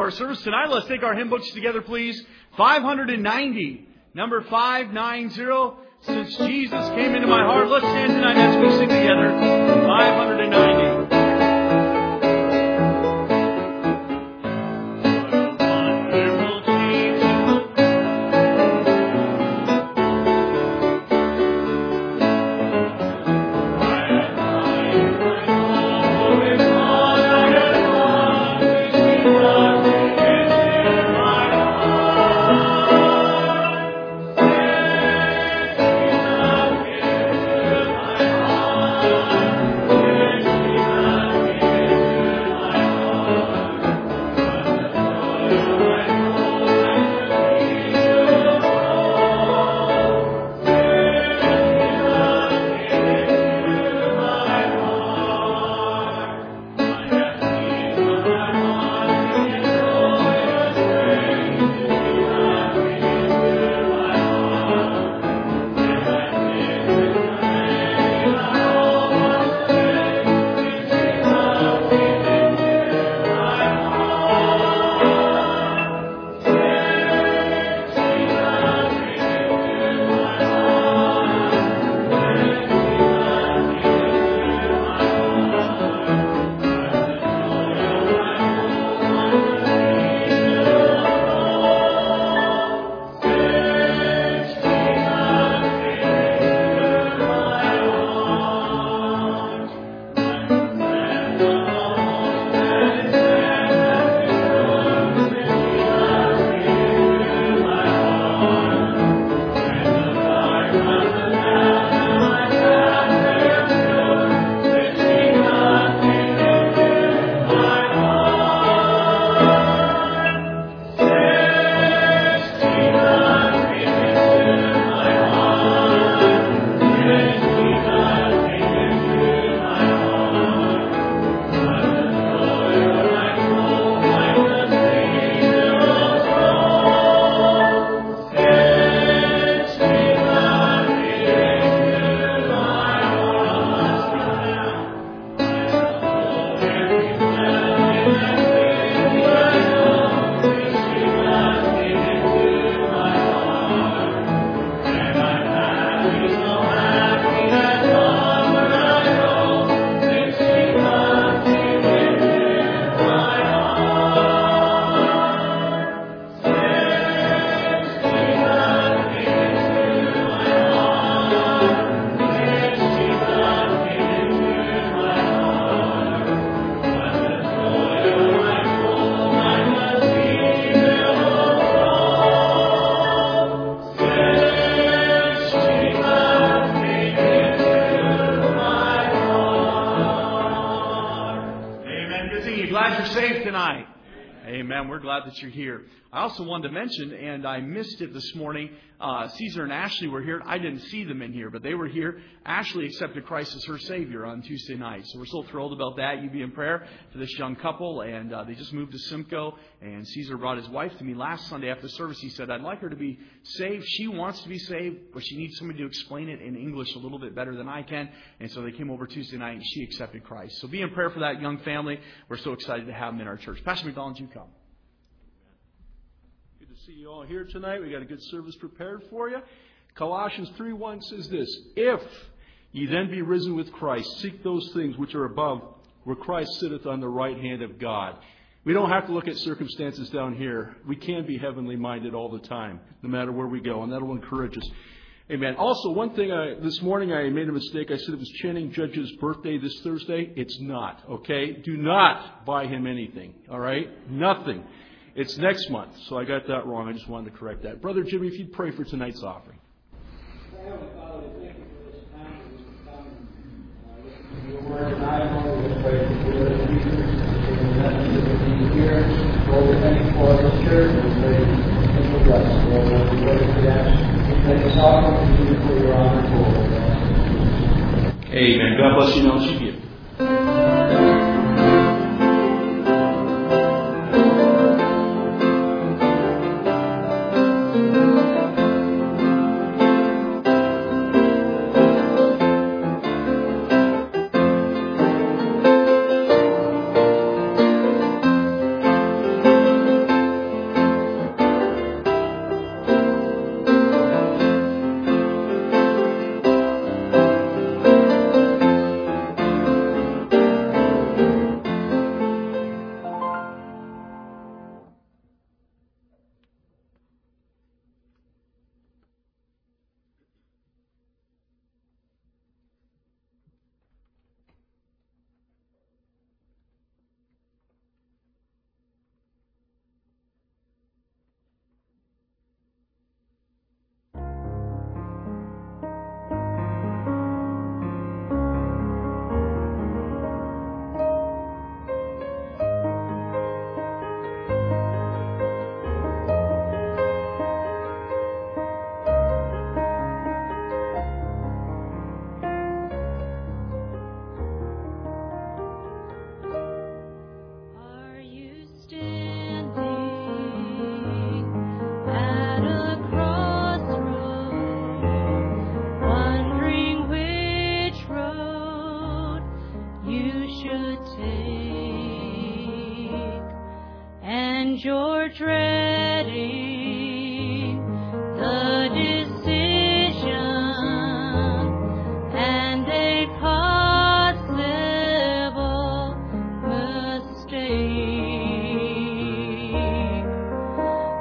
our service tonight. Let's take our hymn books together, please. 590. Number 590. Since Jesus came into my heart. Let's stand tonight as we sing together. 590. That you're here. I also wanted to mention, and I missed it this morning, Caesar and Ashley were here. I didn't see them in here, but they were here. Ashley accepted Christ as her Savior on Tuesday night. So we're so thrilled about that. You be in prayer for this young couple. And they just moved to Simcoe. And Caesar brought his wife to me last Sunday after the service. He said, I'd like her to be saved. She wants to be saved, but she needs somebody to explain it in English a little bit better than I can. And so they came over Tuesday night and she accepted Christ. So be in prayer for that young family. We're so excited to have them in our church. Pastor McDonald, you come. See you all here tonight. We got a good service prepared for you. Colossians 3:1 says this: If ye then be risen with Christ, seek those things which are above, where Christ sitteth on the right hand of God. We don't have to look at circumstances down here. We can be heavenly minded all the time, no matter where we go, and that will encourage us. Amen. Also, one thing, this morning I made a mistake. I said it was Channing Judge's birthday this Thursday. It's not, okay? Do not buy him anything, all right? Nothing. It's next month, so I got that wrong. I just wanted to correct that. Brother Jimmy, if you'd pray for tonight's offering. Heavenly Father, we thank you for this time, for this time. Listen to your word tonight, Lord. We pray for your Jesus, and the message that we need here. Lord, we thank you for this church, and we pray that you bless us. Lord, we pray for that. Let us offer to you for your honor, Lord. Amen. God bless you. Now let you give.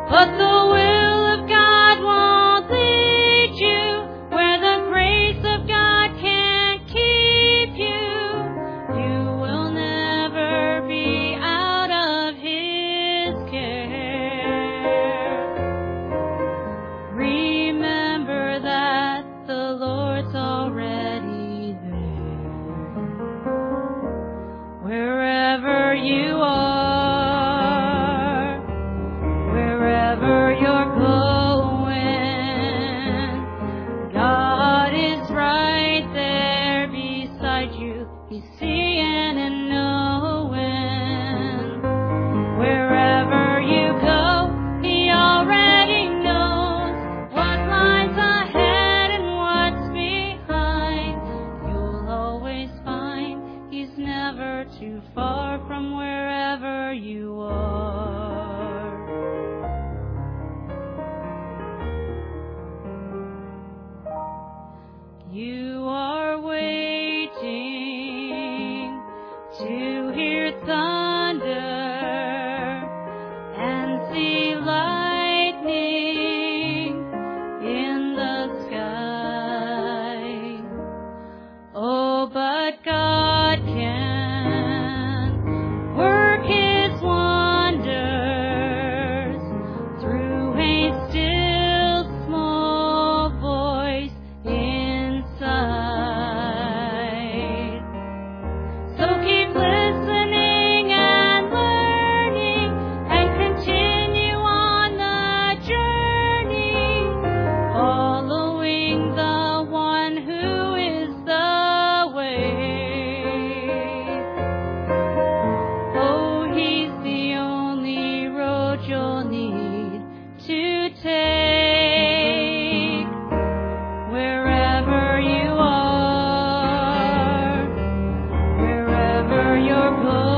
But the will of God won't lead you where the grace of God can't keep you. You will never be out of His care. Remember that the Lord's already there. Wherever you are, wherever you're going, God is right there beside you. He's seeing and knowing. Wherever you go, He already knows what lies ahead and what's behind. You'll always find He's never too far from wherever you are. You are waiting to hear thunder and see lightning in the sky. Oh, but God can work His wonders through a still small voice inside. So keep listening and learning and continue on the journey, following the one who is the way. Oh, He's the only road you'll need to take. Wherever you are, wherever you're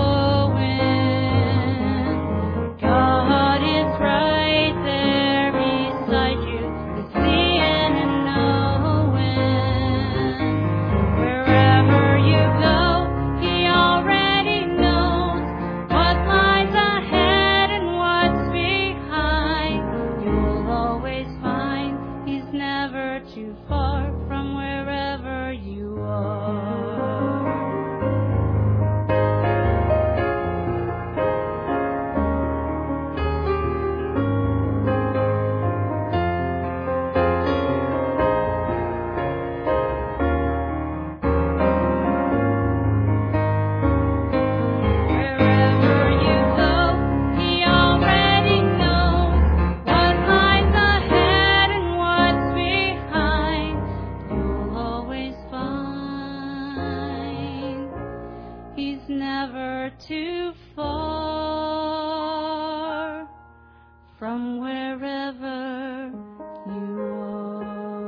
going, God is right there beside you. He's seeing and knowing. Wherever you go, He already knows what lies ahead and what's behind. You'll always find He's never too far from wherever you are. Wherever you go, He already knows what lies ahead and what's behind. You'll always find He's never too far from wherever you are.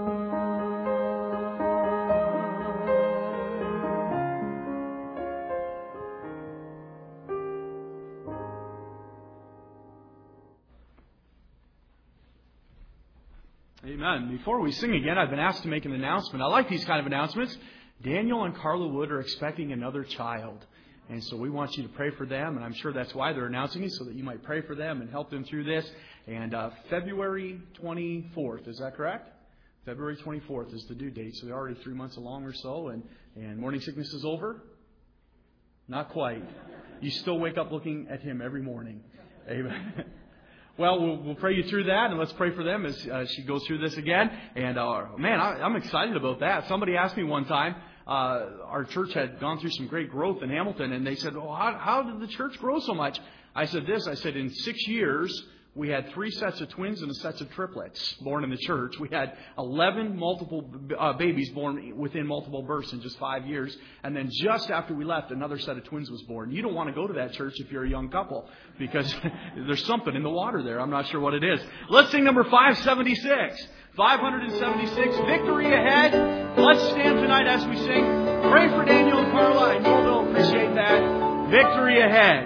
Amen. Before we sing again, I've been asked to make an announcement. I like these kind of announcements. Daniel and Carla Wood are expecting another child. And so we want you to pray for them. And I'm sure that's why they're announcing it, so that you might pray for them and help them through this. And February 24th, is that correct? February 24th is the due date. So they're already 3 months along or so. And morning sickness is over? Not quite. You still wake up looking at Him every morning. Amen. Well, we'll pray you through that, and let's pray for them as she goes through this again. And man, I'm excited about that. Somebody asked me one time, our church had gone through some great growth in Hamilton, and they said, "Oh, how did the church grow so much?" I said this. I said, in 6 years, we had 3 sets of twins and a set of triplets born in the church. We had 11 multiple babies born within multiple births in just 5 years. And then just after we left, another set of twins was born. You don't want to go to that church if you're a young couple, because there's something in the water there. I'm not sure what it is. Let's sing number 576. 576, Victory Ahead. Let's stand tonight as we sing. Pray for Daniel and Carla. I know they'll appreciate that. Victory Ahead.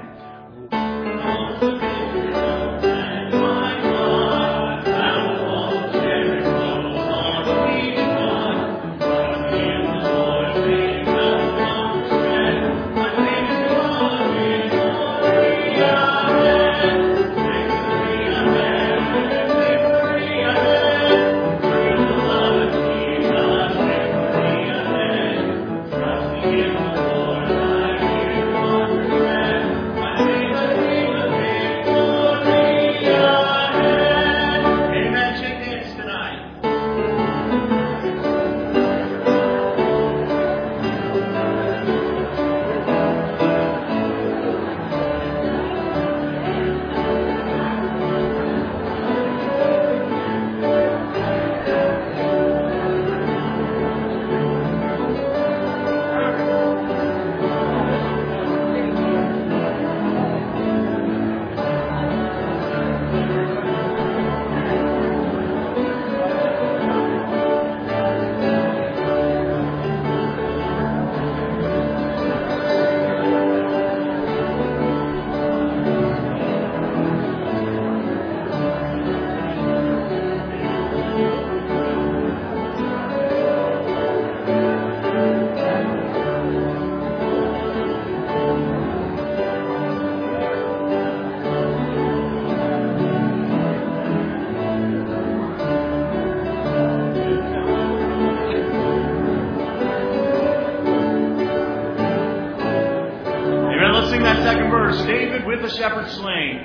the shepherd slain.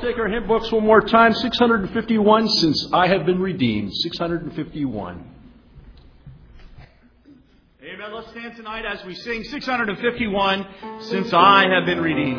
take our hymn books one more time. 651, Since I Have Been Redeemed. 651. Amen. Let's stand tonight as we sing 651, Since I Have Been Redeemed.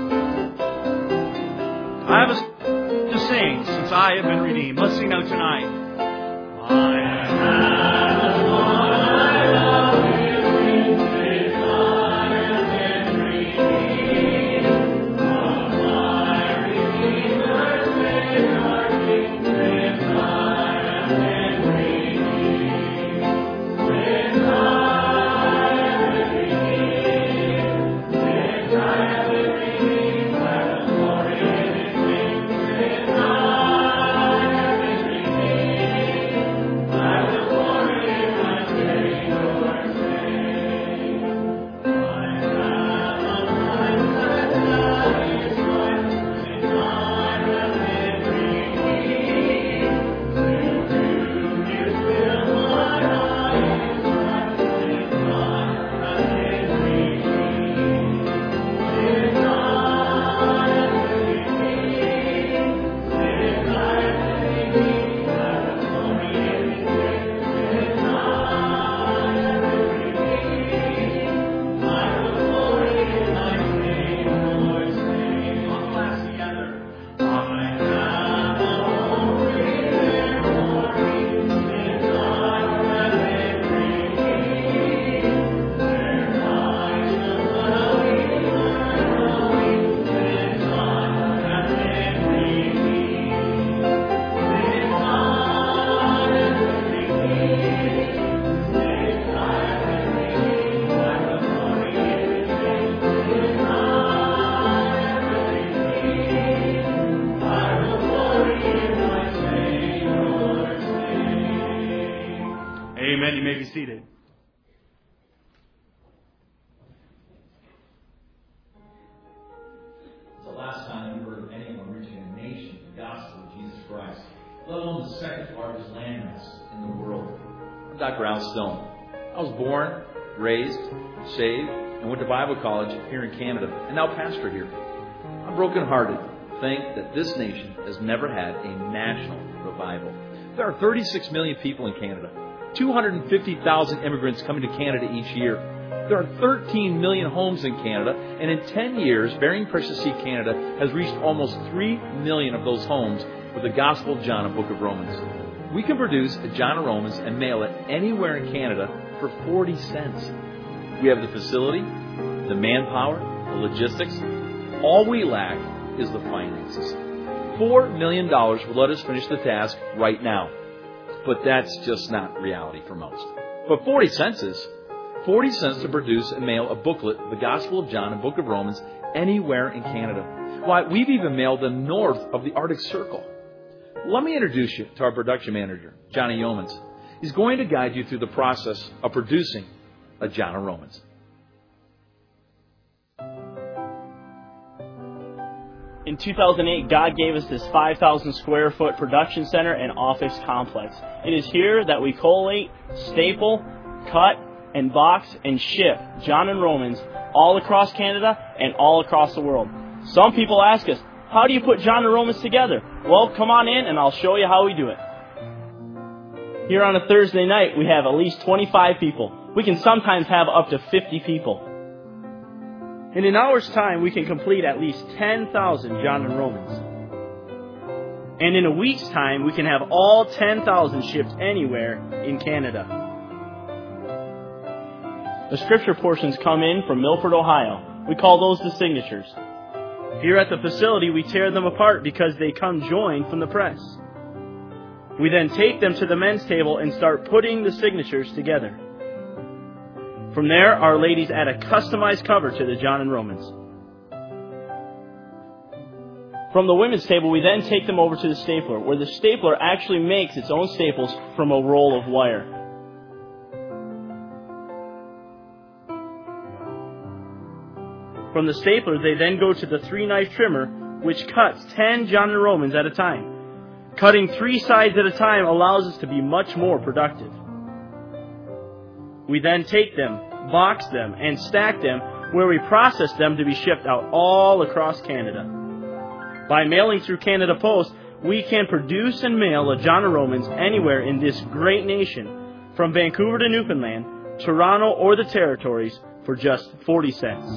I have to sing, Since I Have Been Redeemed. Let's sing out tonight. I have a Lord, I love Him, since I have been redeemed. From my Redeemer's Savior, since I have been redeemed. Since I have been redeemed. Since I have been redeemed by the glory of His name. Since I have been redeemed by the glory of my Savior's name. I have a life that satisfies, since I have been redeemed. To do His will my life is right, since I have been redeemed. Since I have been redeemed. Since I have been redeemed by the glory of His name. Since I have been redeemed by the glory of my Savior's name. All class together. I have a home prepared for me, since I have been redeemed. There I shall dwell eternally, since I have been redeemed. Since I have been redeemed. Since I have been redeemed by the glory of His name. Since I have been redeemed by the glory of my Savior's name. Amen. You may be seated. It's the last time you heard of anyone reaching a nation with the gospel of Jesus Christ, let alone the second largest landmass in the world. I'm Dr. Al Stone. I was born, raised, saved, and went to Bible college here in Canada, and now pastor here. I'm brokenhearted to think that this nation has never had a national revival. There are 36 million people in Canada, 250,000 immigrants coming to Canada each year. There are 13 million homes in Canada, and in 10 years, Bearing Precious Seed Canada has reached almost 3 million of those homes with the Gospel of John and Book of Romans. We can produce a John of Romans and mail it anywhere in Canada for 40 cents. We have the facility, the manpower, the logistics. All we lack is the finances. $4 million will let us finish the task right now. But that's just not reality for most. But 40 cents is 40 cents to produce and mail a booklet, The Gospel of John and Book of Romans, anywhere in Canada. Why, we've even mailed them north of the Arctic Circle. Let me introduce you to our production manager, Johnny Yeomans. He's going to guide you through the process of producing a John of Romans. In 2008, God gave us this 5,000 square foot production center and office complex. It is here that we collate, staple, cut, and box and ship John and Romans all across Canada and all across the world. Some people ask us, how do you put John and Romans together? Well, come on in and I'll show you how we do it. Here on a Thursday night, we have at least 25 people. We can sometimes have up to 50 people. In an hour's time, we can complete at least 10,000 John and Romans. And in a week's time, we can have all 10,000 shipped anywhere in Canada. The scripture portions come in from Milford, Ohio. We call those the signatures. Here at the facility, we tear them apart because they come joined from the press. We then take them to the men's table and start putting the signatures together. From there, our ladies add a customized cover to the John and Romans. From the women's table, we then take them over to the stapler, where the stapler actually makes its own staples from a roll of wire. From the stapler, they then go to the 3-knife trimmer, which cuts 10 John and Romans at a time. Cutting 3 sides at a time allows us to be much more productive. We then take them, box them, and stack them, where we process them to be shipped out all across Canada. By mailing through Canada Post, we can produce and mail a John and Romans anywhere in this great nation, from Vancouver to Newfoundland, Toronto, or the Territories, for just 40 cents.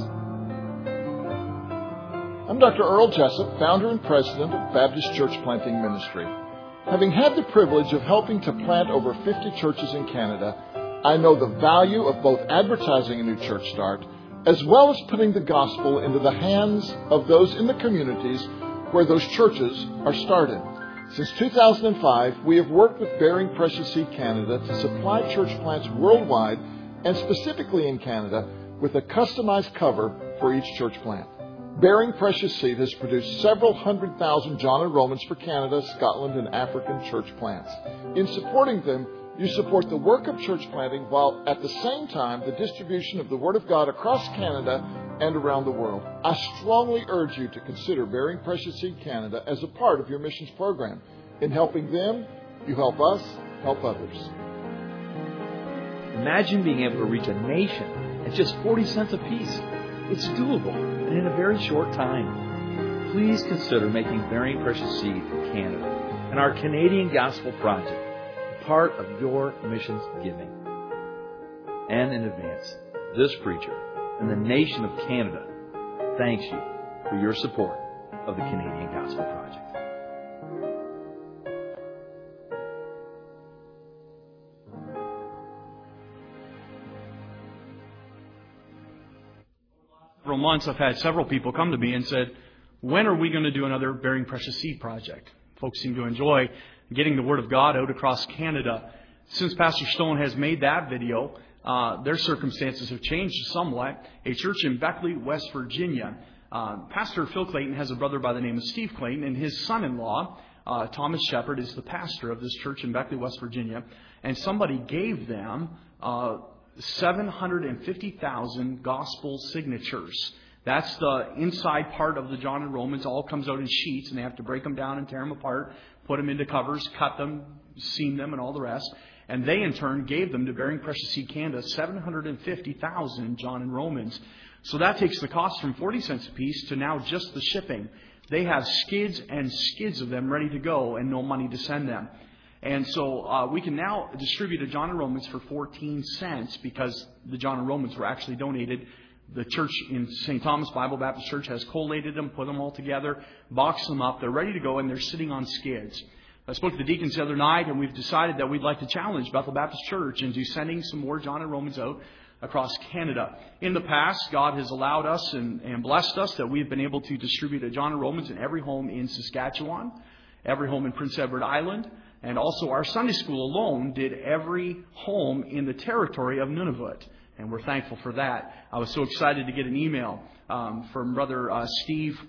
I'm Dr. Earl Jessup, founder and president of Baptist Church Planting Ministry. Having had the privilege of helping to plant over 50 churches in Canada, I know the value of both advertising a new church start as well as putting the gospel into the hands of those in the communities where those churches are started. Since 2005, we have worked with Bearing Precious Seed Canada to supply church plants worldwide and specifically in Canada with a customized cover for each church plant. Bearing Precious Seed has produced several 100,000 John and Romans for Canada, Scotland, and African church plants. In supporting them, you support the work of church planting while at the same time the distribution of the Word of God across Canada and around the world. I strongly urge you to consider Bearing Precious Seed Canada as a part of your missions program. In helping them, you help us help others. Imagine being able to reach a nation at just 40 cents a piece. It's doable and in a very short time. Please consider making Bearing Precious Seed in Canada and our Canadian Gospel Project part of your missions giving. And in advance, this preacher and the nation of Canada thanks you for your support of the Canadian Gospel Project. Several months, I've had several people come to me and said, when are we going to do another Bearing Precious Seed project? Folks seem to enjoy getting the Word of God out across Canada. Since Pastor Stone has made that video, their circumstances have changed somewhat. A church in Beckley, West Virginia. Pastor Phil Clayton has a brother by the name of Steve Clayton, and his son-in-law, Thomas Shepard, is the pastor of this church in Beckley, West Virginia. And somebody gave them 750,000 gospel signatures. That's the inside part of the John and Romans. All comes out in sheets, and they have to break them down and tear them apart, put them into covers, cut them, seam them, and all the rest. And they, in turn, gave them to Bearing Precious Seed Canada 750,000 John and Romans. So that takes the cost from 40 cents a piece to now just the shipping. They have skids and skids of them ready to go and no money to send them. And so we can now distribute a John and Romans for 14 cents because the John and Romans were actually donated. The church in St. Thomas Bible Baptist Church has collated them, put them all together, boxed them up. They're ready to go, and they're sitting on skids. I spoke to the deacons the other night, and we've decided that we'd like to challenge Bethel Baptist Church into sending some more John and Romans out across Canada. In the past, God has allowed us and blessed us that we've been able to distribute a John and Romans in every home in Saskatchewan, every home in Prince Edward Island, and also our Sunday school alone did every home in the territory of Nunavut. And we're thankful for that. I was so excited to get an email from Brother Steve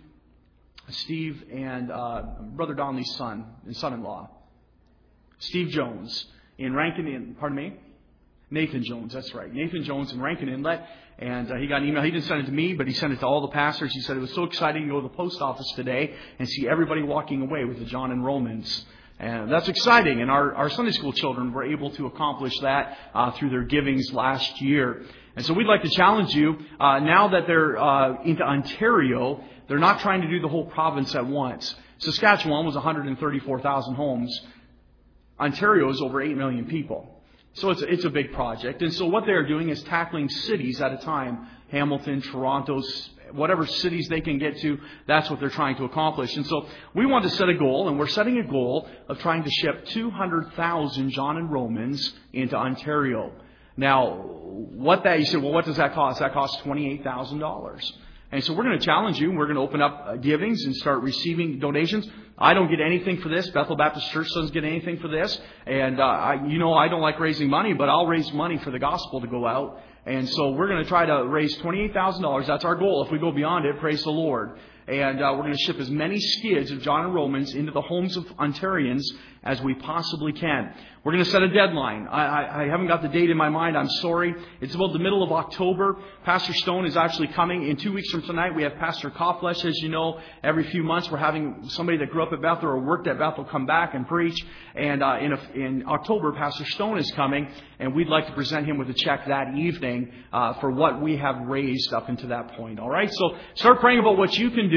and Brother Donnelly's son and son-in-law, Steve Jones in Rankin. Pardon me? Nathan Jones, that's right. Nathan Jones in Rankin Inlet. And he got an email. He didn't send it to me, but he sent it to all the pastors. He said it was so exciting to go to the post office today and see everybody walking away with the John and Romans. And that's exciting. And our Sunday school children were able to accomplish that through their givings last year. And so we'd like to challenge you, now that they're into Ontario, they're not trying to do the whole province at once. Saskatchewan was 134,000 homes. Ontario is over 8 million people. So it's a big project. And so what they're doing is tackling cities at a time. Hamilton, Toronto, whatever cities they can get to, that's what they're trying to accomplish. And so we want to set a goal, and we're setting a goal of trying to ship 200,000 John and Romans into Ontario. Now, you said, well, what does that cost? That costs $28,000. And so we're going to challenge you, and we're going to open up givings and start receiving donations. I don't get anything for this. Bethel Baptist Church doesn't get anything for this. And, I don't like raising money, but I'll raise money for the gospel to go out. And so we're going to try to raise $28,000. That's our goal. If we go beyond it, praise the Lord. And we're going to ship as many skids of John and Romans into the homes of Ontarians as we possibly can. We're going to set a deadline. I haven't got the date in my mind. I'm sorry. It's about the middle of October. Pastor Stone is actually coming. In 2 weeks from tonight, we have Pastor Kofflesh. As you know, every few months we're having somebody that grew up at Bethel or worked at Bethel come back and preach. And in October, Pastor Stone is coming, and we'd like to present him with a check that evening for what we have raised up until that point. All right? So start praying about what you can do.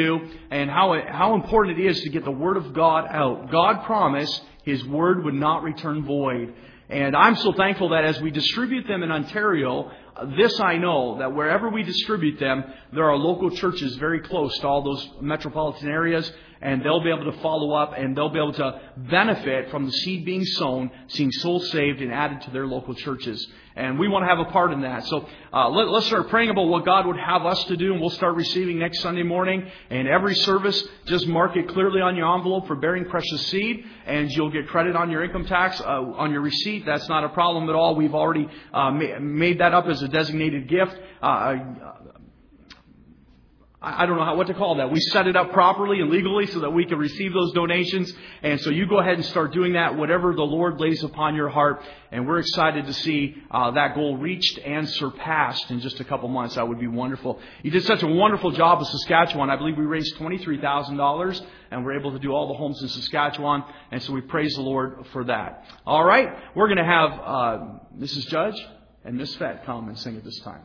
do and how important it is to get the Word of God out. God promised His Word would not return void. And I'm so thankful that as we distribute them in Ontario, this I know, that wherever we distribute them, there are local churches very close to all those metropolitan areas, and they'll be able to follow up, and they'll be able to benefit from the seed being sown, seeing souls saved and added to their local churches. And we want to have a part in that. So let's start praying about what God would have us to do, and we'll start receiving next Sunday morning. And every service, just mark it clearly on your envelope for bearing precious seed, and you'll get credit on your income tax, on your receipt. That's not a problem at all. We've already made that up as a designated gift. I don't know what to call that. We set it up properly and legally so that we can receive those donations. And so you go ahead and start doing that, whatever the Lord lays upon your heart. And we're excited to see that goal reached and surpassed in just a couple months. That would be wonderful. You did such a wonderful job with Saskatchewan. I believe we raised $23,000 and we're able to do all the homes in Saskatchewan. And so we praise the Lord for that. All right. We're going to have Mrs. Judge and Miss Fett come and sing at this time.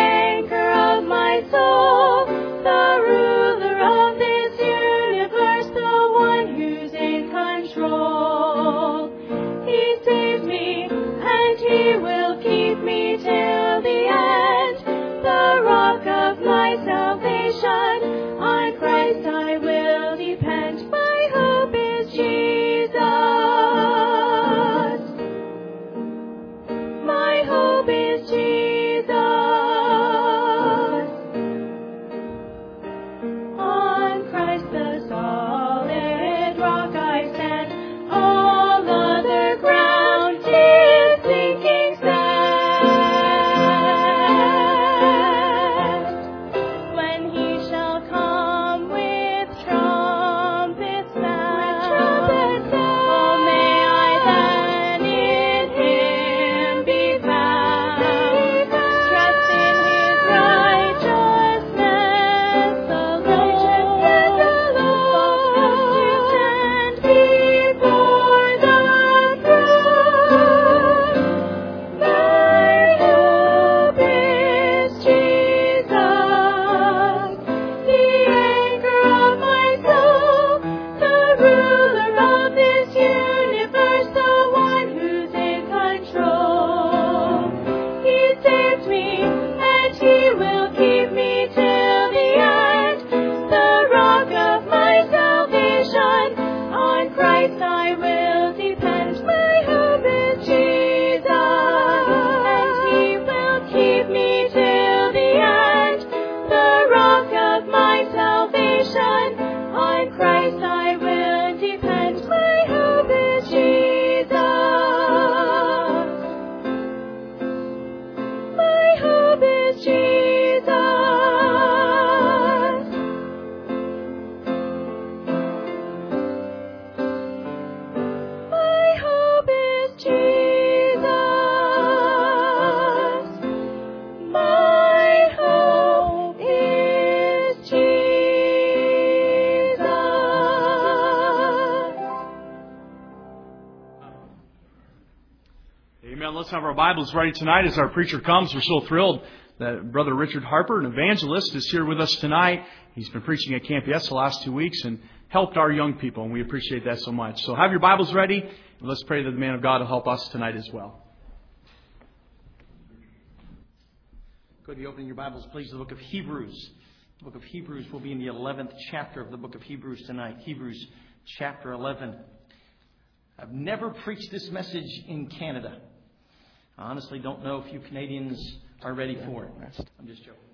Soul, the ruler of this universe. let's have our Bibles ready tonight as our preacher comes. We're so thrilled that Brother Richard Harper, an evangelist, is here with us tonight. He's been preaching at Camp Yes the last 2 weeks and helped our young people, and we appreciate that so much. So have your Bibles ready, and let's pray that the man of God will help us tonight as well. Go to opening your Bibles, please, to the book of Hebrews. The book of Hebrews will be in the 11th chapter of the book of Hebrews tonight. Hebrews chapter 11. I've never preached this message in Canada. I honestly don't know if you Canadians are ready for it. I'm just joking.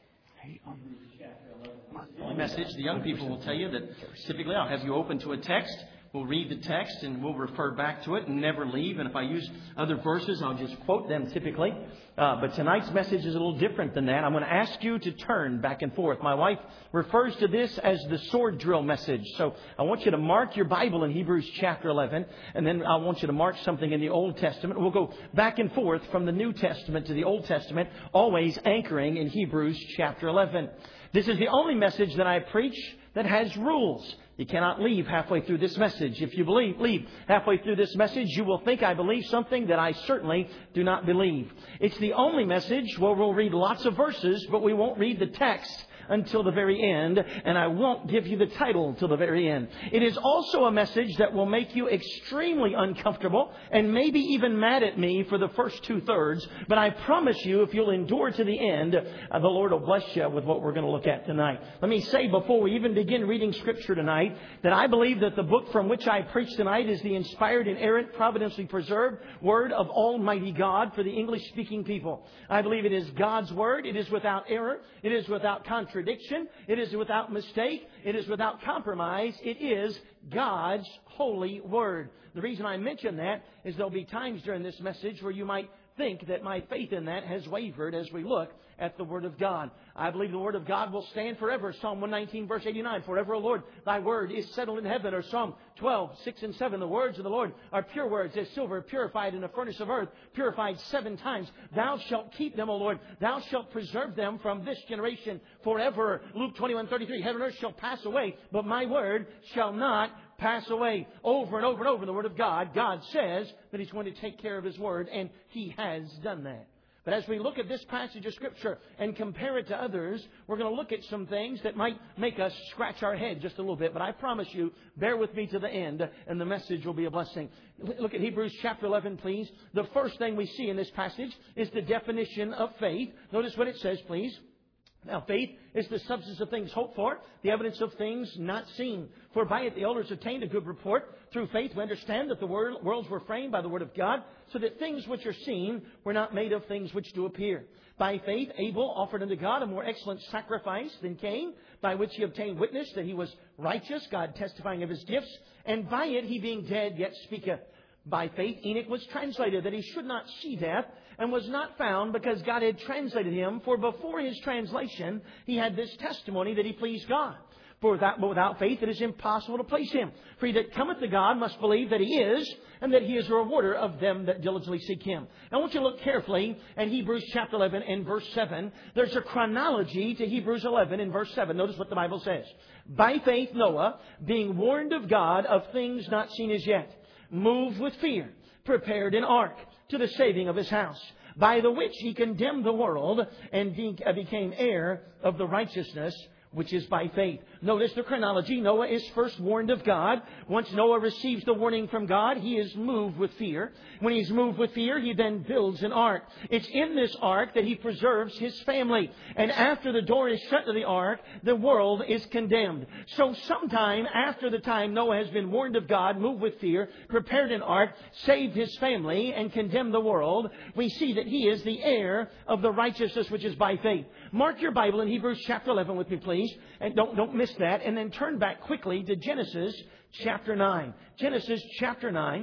The message, the young people will tell you that typically I'll have you open to a text. We'll read the text and we'll refer back to it and never leave. And if I use other verses, I'll just quote them typically. But tonight's message is a little different than that. I'm going to ask you to turn back and forth. My wife refers to this as the sword drill message. So I want you to mark your Bible in Hebrews chapter 11. And then I want you to mark something in the Old Testament. We'll go back and forth from the New Testament to the Old Testament, always anchoring in Hebrews chapter 11. This is the only message that I preach that has rules. You cannot leave halfway through this message. If you leave halfway through this message, you will think I believe something that I certainly do not believe. It's the only message where we'll read lots of verses, but we won't read the text until the very end, and I won't give you the title until the very end. It is also a message that will make you extremely uncomfortable and maybe even mad at me for the first 2/3, but I promise you, if you'll endure to the end, the Lord will bless you with what we're going to look at tonight. Let me say before we even begin reading Scripture tonight that I believe that the book from which I preach tonight is the inspired, inerrant, providentially preserved Word of Almighty God for the English-speaking people. I believe it is God's Word. It is without error. It is without contradiction. It is without mistake. It is without compromise. It is God's holy Word. The reason I mention that is there'll be times during this message where you might think that my faith in that has wavered as we look at the Word of God. I believe the Word of God will stand forever. Psalm 119, verse 89. Forever, O Lord, Thy Word is settled in heaven. Or Psalm 12, 6 and 7. The words of the Lord are pure words, as silver purified in a furnace of earth, purified 7 times. Thou shalt keep them, O Lord. Thou shalt preserve them from this generation forever. Luke 21:33. Heaven and earth shall pass away, but my word shall not pass away. Over and over and over in the Word of God, God says that He's going to take care of His Word, and He has done that. But as we look at this passage of Scripture and compare it to others, we're going to look at some things that might make us scratch our head just a little bit. But I promise you, bear with me to the end, and the message will be a blessing. Look at Hebrews chapter 11, please. The first thing we see in this passage is the definition of faith. Notice what it says, please. Now, faith is the substance of things hoped for, the evidence of things not seen. For by it the elders obtained a good report. Through faith we understand that the worlds were framed by the Word of God, so that things which are seen were not made of things which do appear. By faith Abel offered unto God a more excellent sacrifice than Cain, by which he obtained witness that he was righteous, God testifying of his gifts, and by it he being dead yet speaketh. By faith Enoch was translated, that he should not see death, and was not found, because God had translated him. For before his translation he had this testimony that he pleased God. For without faith it is impossible to please Him. For he that cometh to God must believe that He is, and that He is a rewarder of them that diligently seek Him. Now I want you to look carefully at Hebrews chapter 11 and verse 7. There's a chronology to Hebrews 11 and verse 7. Notice what the Bible says. By faith Noah, being warned of God of things not seen as yet, moved with fear, prepared an ark to the saving of his house, by the which he condemned the world and became heir of the righteousness which is by faith. Notice the chronology. Noah is first warned of God. Once Noah receives the warning from God, he is moved with fear. When he's moved with fear, he then builds an ark. It's in this ark that he preserves his family. And after the door is shut to the ark, the world is condemned. So sometime after the time Noah has been warned of God, moved with fear, prepared an ark, saved his family, and condemned the world, we see that he is the heir of the righteousness which is by faith. Mark your Bible in Hebrews chapter 11 with me, please. And don't miss that. And then turn back quickly to Genesis chapter 9. Genesis chapter 9.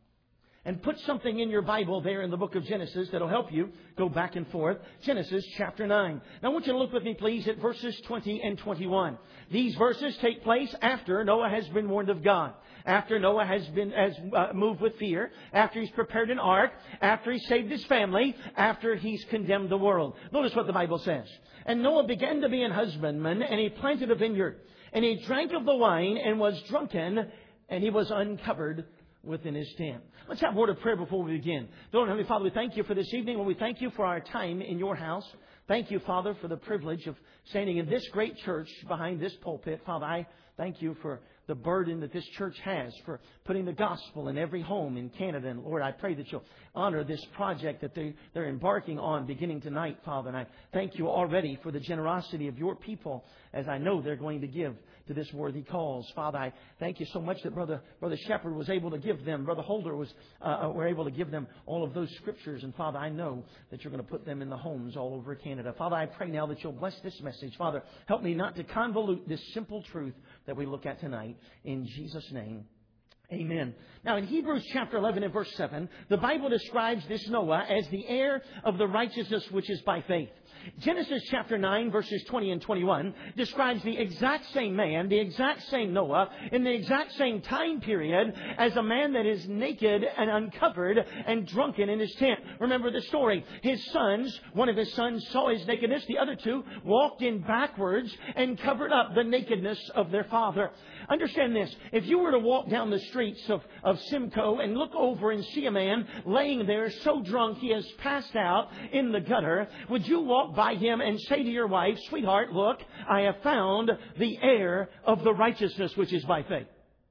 And put something in your Bible there in the book of Genesis that'll help you go back and forth. Genesis chapter 9. Now I want you to look with me, please, at verses 20 and 21. These verses take place after Noah has been warned of God. After Noah has moved with fear. After he's prepared an ark. After he's saved his family. After he's condemned the world. Notice what the Bible says. And Noah began to be an husbandman, and he planted a vineyard. And he drank of the wine and was drunken, and he was uncovered within His tent. Let's have a word of prayer before we begin. Lord, Heavenly Father, we thank You for this evening. Lord, we thank You for our time in Your house. Thank You, Father, for the privilege of standing in this great church behind this pulpit. Father, I thank You for the burden that this church has for putting the gospel in every home in Canada. And Lord, I pray that You'll honor this project that they're embarking on beginning tonight, Father. And I thank You already for the generosity of Your people, as I know they're going to give to this worthy cause. Father, I thank You so much that Brother Shepherd was able to give them, Brother Holder were able to give them all of those scriptures. And Father, I know that You're going to put them in the homes all over Canada. Father, I pray now that You'll bless this message. Father, help me not to convolute this simple truth that we look at tonight. In Jesus' name, amen. Now, in Hebrews chapter 11 and verse 7, the Bible describes this Noah as the heir of the righteousness which is by faith. Genesis chapter 9 verses 20 and 21 describes the exact same man, the exact same Noah, in the exact same time period as a man that is naked and uncovered and drunken in his tent. Remember the story. His sons, one of his sons saw his nakedness. The other two walked in backwards and covered up the nakedness of their father. Understand this. If you were to walk down the streets of Simcoe and look over and see a man laying there so drunk he has passed out in the gutter, would you walk by him and say to your wife, "Sweetheart, look, I have found the heir of the righteousness which is by faith"?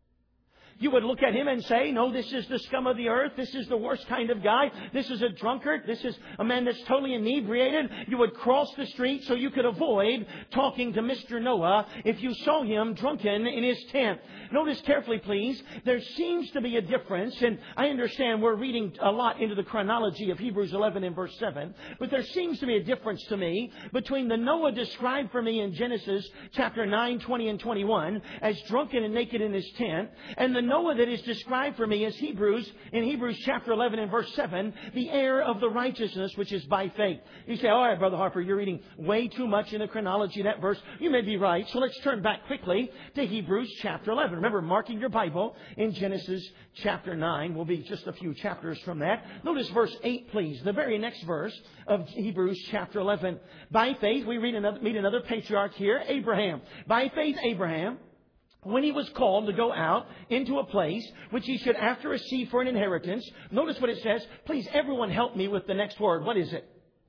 You would look at him and say, "No, this is the scum of the earth. This is the worst kind of guy. This is a drunkard. This is a man that's totally inebriated." You would cross the street so you could avoid talking to Mr. Noah if you saw him drunken in his tent. Notice carefully, please. There seems to be a difference, and I understand we're reading a lot into the chronology of Hebrews 11 and verse 7, but there seems to be a difference to me between the Noah described for me in Genesis chapter 9, 20, and 21 as drunken and naked in his tent, and the Noah that is described for me as in Hebrews chapter 11 and verse 7, the heir of the righteousness which is by faith. You say, "All right, Brother Harper, you're reading way too much in the chronology of that verse." You may be right. So let's turn back quickly to Hebrews chapter 11. Remember, marking your Bible in Genesis chapter 9. We'll be just a few chapters from that. Notice verse 8, please. The very next verse of Hebrews chapter 11. By faith, we meet another patriarch here, Abraham. By faith, Abraham, when he was called to go out into a place which he should after receive for an inheritance. Notice what it says. Please, everyone help me with the next word. What is it?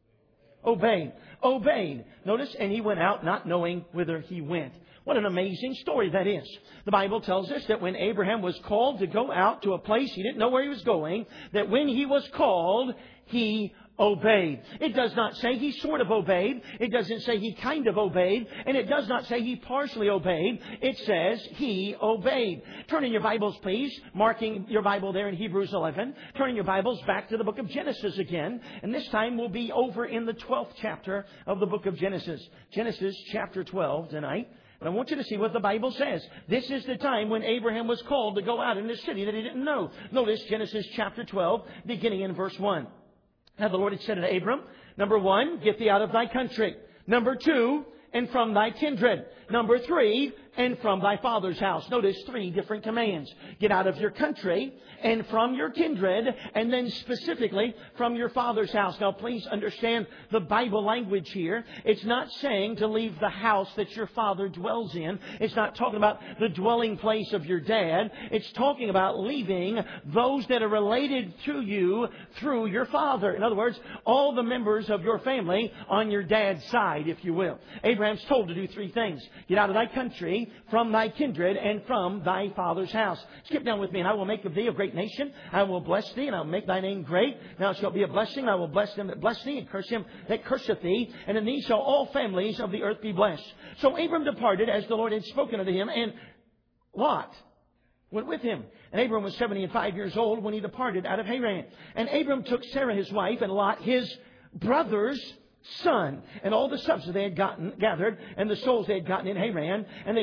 Obeyed. Obeyed. Notice, and he went out not knowing whither he went. What an amazing story that is. The Bible tells us that when Abraham was called to go out to a place he didn't know where he was going, that when he was called, he obeyed. It does not say he sort of obeyed. It doesn't say he kind of obeyed. And it does not say he partially obeyed. It says he obeyed. Turn in your Bibles, please. Marking your Bible there in Hebrews 11. Turning your Bibles back to the book of Genesis again. And this time we'll be over in the 12th chapter of the book of Genesis. Genesis chapter 12 tonight. And I want you to see what the Bible says. This is the time when Abraham was called to go out in a city that he didn't know. Notice Genesis chapter 12, beginning in verse 1. Now the Lord had said to Abram, number 1, get thee out of thy country. Number 2, and from thy kindred. Number 3, and from thy father's house. Notice 3 different commands. Get out of your country and from your kindred, and then specifically from your father's house. Now please understand the Bible language here. It's not saying to leave the house that your father dwells in. It's not talking about the dwelling place of your dad. It's talking about leaving those that are related to you through your father. In other words, all the members of your family on your dad's side, if you will. Abraham's told to do 3 things. Get out of thy country, from thy kindred, and from thy father's house. Skip down with me. And I will make of thee a great nation. I will bless thee, and I will make thy name great. Now it shall be a blessing. I will bless them that bless thee, and curse him that curseth thee. And in thee shall all families of the earth be blessed. So Abram departed as the Lord had spoken unto him, and Lot went with him. And Abram was 75 years old when he departed out of Haran. And Abram took Sarah his wife, and Lot his brother's son, and all the substance they had gathered, and the souls they had gotten in Haran, and they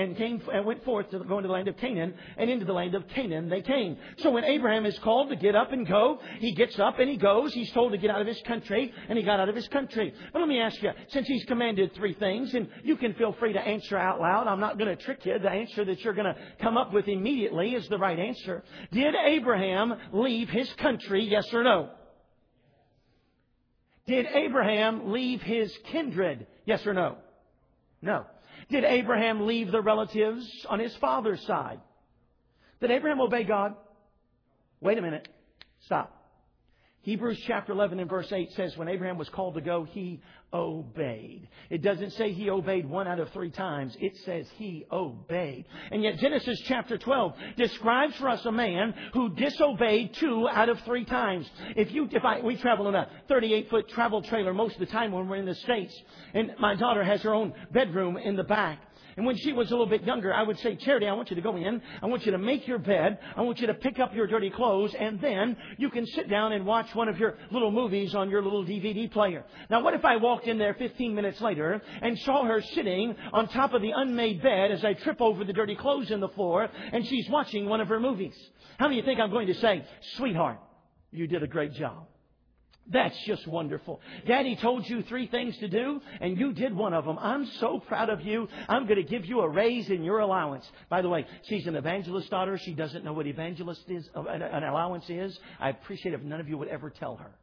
went forth to go into the land of Canaan, and into the land of Canaan they came. So when Abraham is called to get up and go, he gets up and he goes. He's told to get out of his country, and he got out of his country. But let me ask you, since he's commanded 3 things, and you can feel free to answer out loud. I'm not going to trick you. The answer that you're going to come up with immediately is the right answer. Did Abraham leave his country, yes or no? Did Abraham leave his kindred? Yes or no? No. Did Abraham leave the relatives on his father's side? Did Abraham obey God? Wait a minute. Stop. Hebrews chapter 11 and verse 8 says when Abraham was called to go, he obeyed. It doesn't say he obeyed 1 out of 3 times. It says he obeyed. And yet Genesis chapter 12 describes for us a man who disobeyed 2 out of 3 times. We travel in a 38-foot travel trailer most of the time when we're in the States. And my daughter has her own bedroom in the back. And when she was a little bit younger, I would say, Charity, I want you to go in. I want you to make your bed. I want you to pick up your dirty clothes. And then you can sit down and watch one of your little movies on your little DVD player. Now, what if I walked in there 15 minutes later and saw her sitting on top of the unmade bed as I trip over the dirty clothes in the floor and she's watching one of her movies? How do you think I'm going to say, sweetheart, you did a great job? That's just wonderful. Daddy told you 3 things to do, and you did one of them. I'm so proud of you. I'm going to give you a raise in your allowance. By the way, she's an evangelist daughter. She doesn't know what evangelist is, an allowance is. I appreciate if none of you would ever tell her.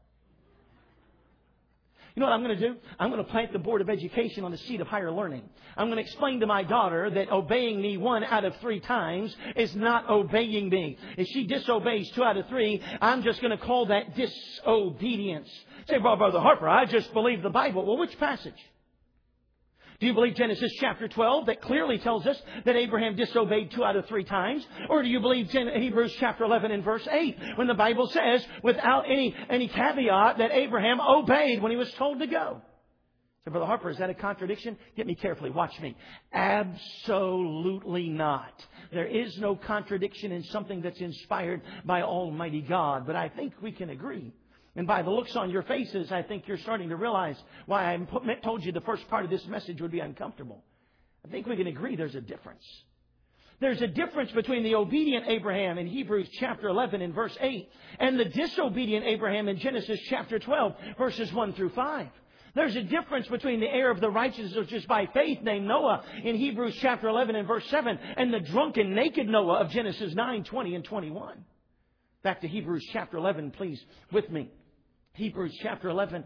You know what I'm going to do? I'm going to plant the Board of Education on the seat of higher learning. I'm going to explain to my daughter that obeying me 1 out of 3 times is not obeying me. If she disobeys 2 out of 3, I'm just going to call that disobedience. Say, well, Brother Harper, I just believe the Bible. Well, which passage? Do you believe Genesis chapter 12 that clearly tells us that Abraham disobeyed 2 out of 3 times? Or do you believe Hebrews chapter 11 and verse 8 when the Bible says without any caveat that Abraham obeyed when he was told to go? So, Brother Harper, is that a contradiction? Get me carefully. Watch me. Absolutely not. There is no contradiction in something that's inspired by Almighty God. But I think we can agree. And by the looks on your faces, I think you're starting to realize why I told you the first part of this message would be uncomfortable. I think we can agree there's a difference. There's a difference between the obedient Abraham in Hebrews chapter 11 and verse 8 and the disobedient Abraham in Genesis chapter 12, verses 1 through 5. There's a difference between the heir of the righteous, which is by faith, named Noah in Hebrews chapter 11 and verse 7, and the drunken, naked Noah of Genesis 9, 20 and 21. Back to Hebrews chapter 11, please, with me. Hebrews chapter 11.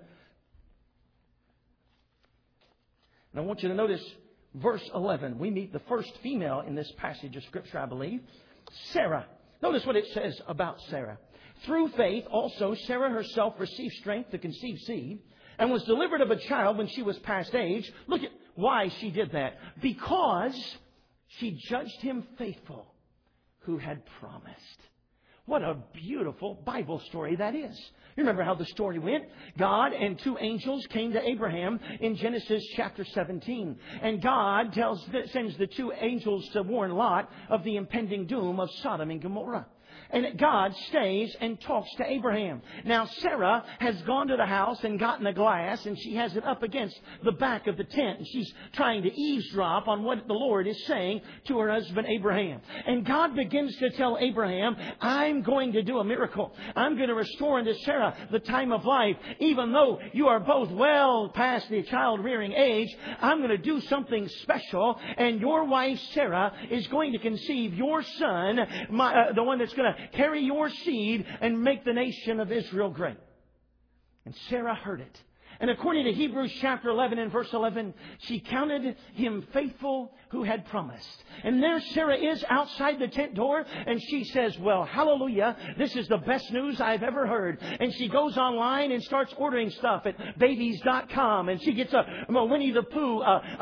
And I want you to notice verse 11. We meet the first female in this passage of Scripture, I believe. Sarah. Notice what it says about Sarah. Through faith also Sarah herself received strength to conceive seed and was delivered of a child when she was past age. Look at why she did that. Because she judged him faithful who had promised. What a beautiful Bible story that is. You remember how the story went? God and 2 angels came to Abraham in Genesis chapter 17. And God sends the 2 angels to warn Lot of the impending doom of Sodom and Gomorrah. And God stays and talks to Abraham. Now, Sarah has gone to the house and gotten a glass, and she has it up against the back of the tent. And she's trying to eavesdrop on what the Lord is saying to her husband Abraham. And God begins to tell Abraham, I'm going to do a miracle. I'm going to restore unto Sarah the time of life. Even though you are both well past the child-rearing age, I'm going to do something special. And your wife, Sarah, is going to conceive your son, the one that's going to carry your seed and make the nation of Israel great. And Sarah heard it. And according to Hebrews chapter 11 and verse 11, she counted him faithful who had promised. And there Sarah is outside the tent door, and she says, well, hallelujah, this is the best news I've ever heard. And she goes online and starts ordering stuff at babies.com, and she gets a Winnie the Pooh,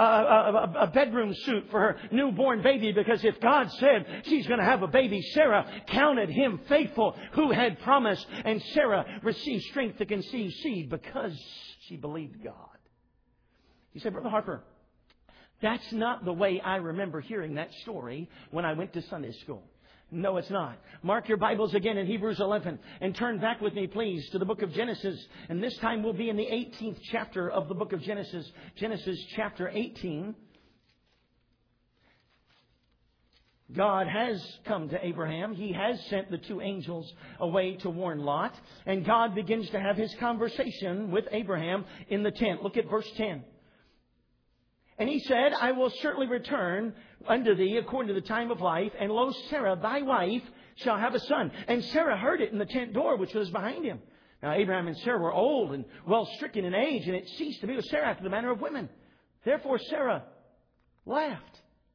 a bedroom suit for her newborn baby, because if God said she's going to have a baby, Sarah counted him faithful who had promised. And Sarah received strength to conceive seed because she believed God. You say, Brother Harper, that's not the way I remember hearing that story when I went to Sunday school. No, it's not. Mark your Bibles again in Hebrews 11 and turn back with me, please, to the book of Genesis. And this time we'll be in the 18th chapter of the book of Genesis. Genesis chapter 18. God has come to Abraham. He has sent the 2 angels away to warn Lot. And God begins to have His conversation with Abraham in the tent. Look at verse 10. And he said, I will certainly return unto thee according to the time of life. And lo, Sarah, thy wife, shall have a son. And Sarah heard it in the tent door, which was behind him. Now, Abraham and Sarah were old and well stricken in age, and it ceased to be with Sarah after the manner of women. Therefore, Sarah laughed.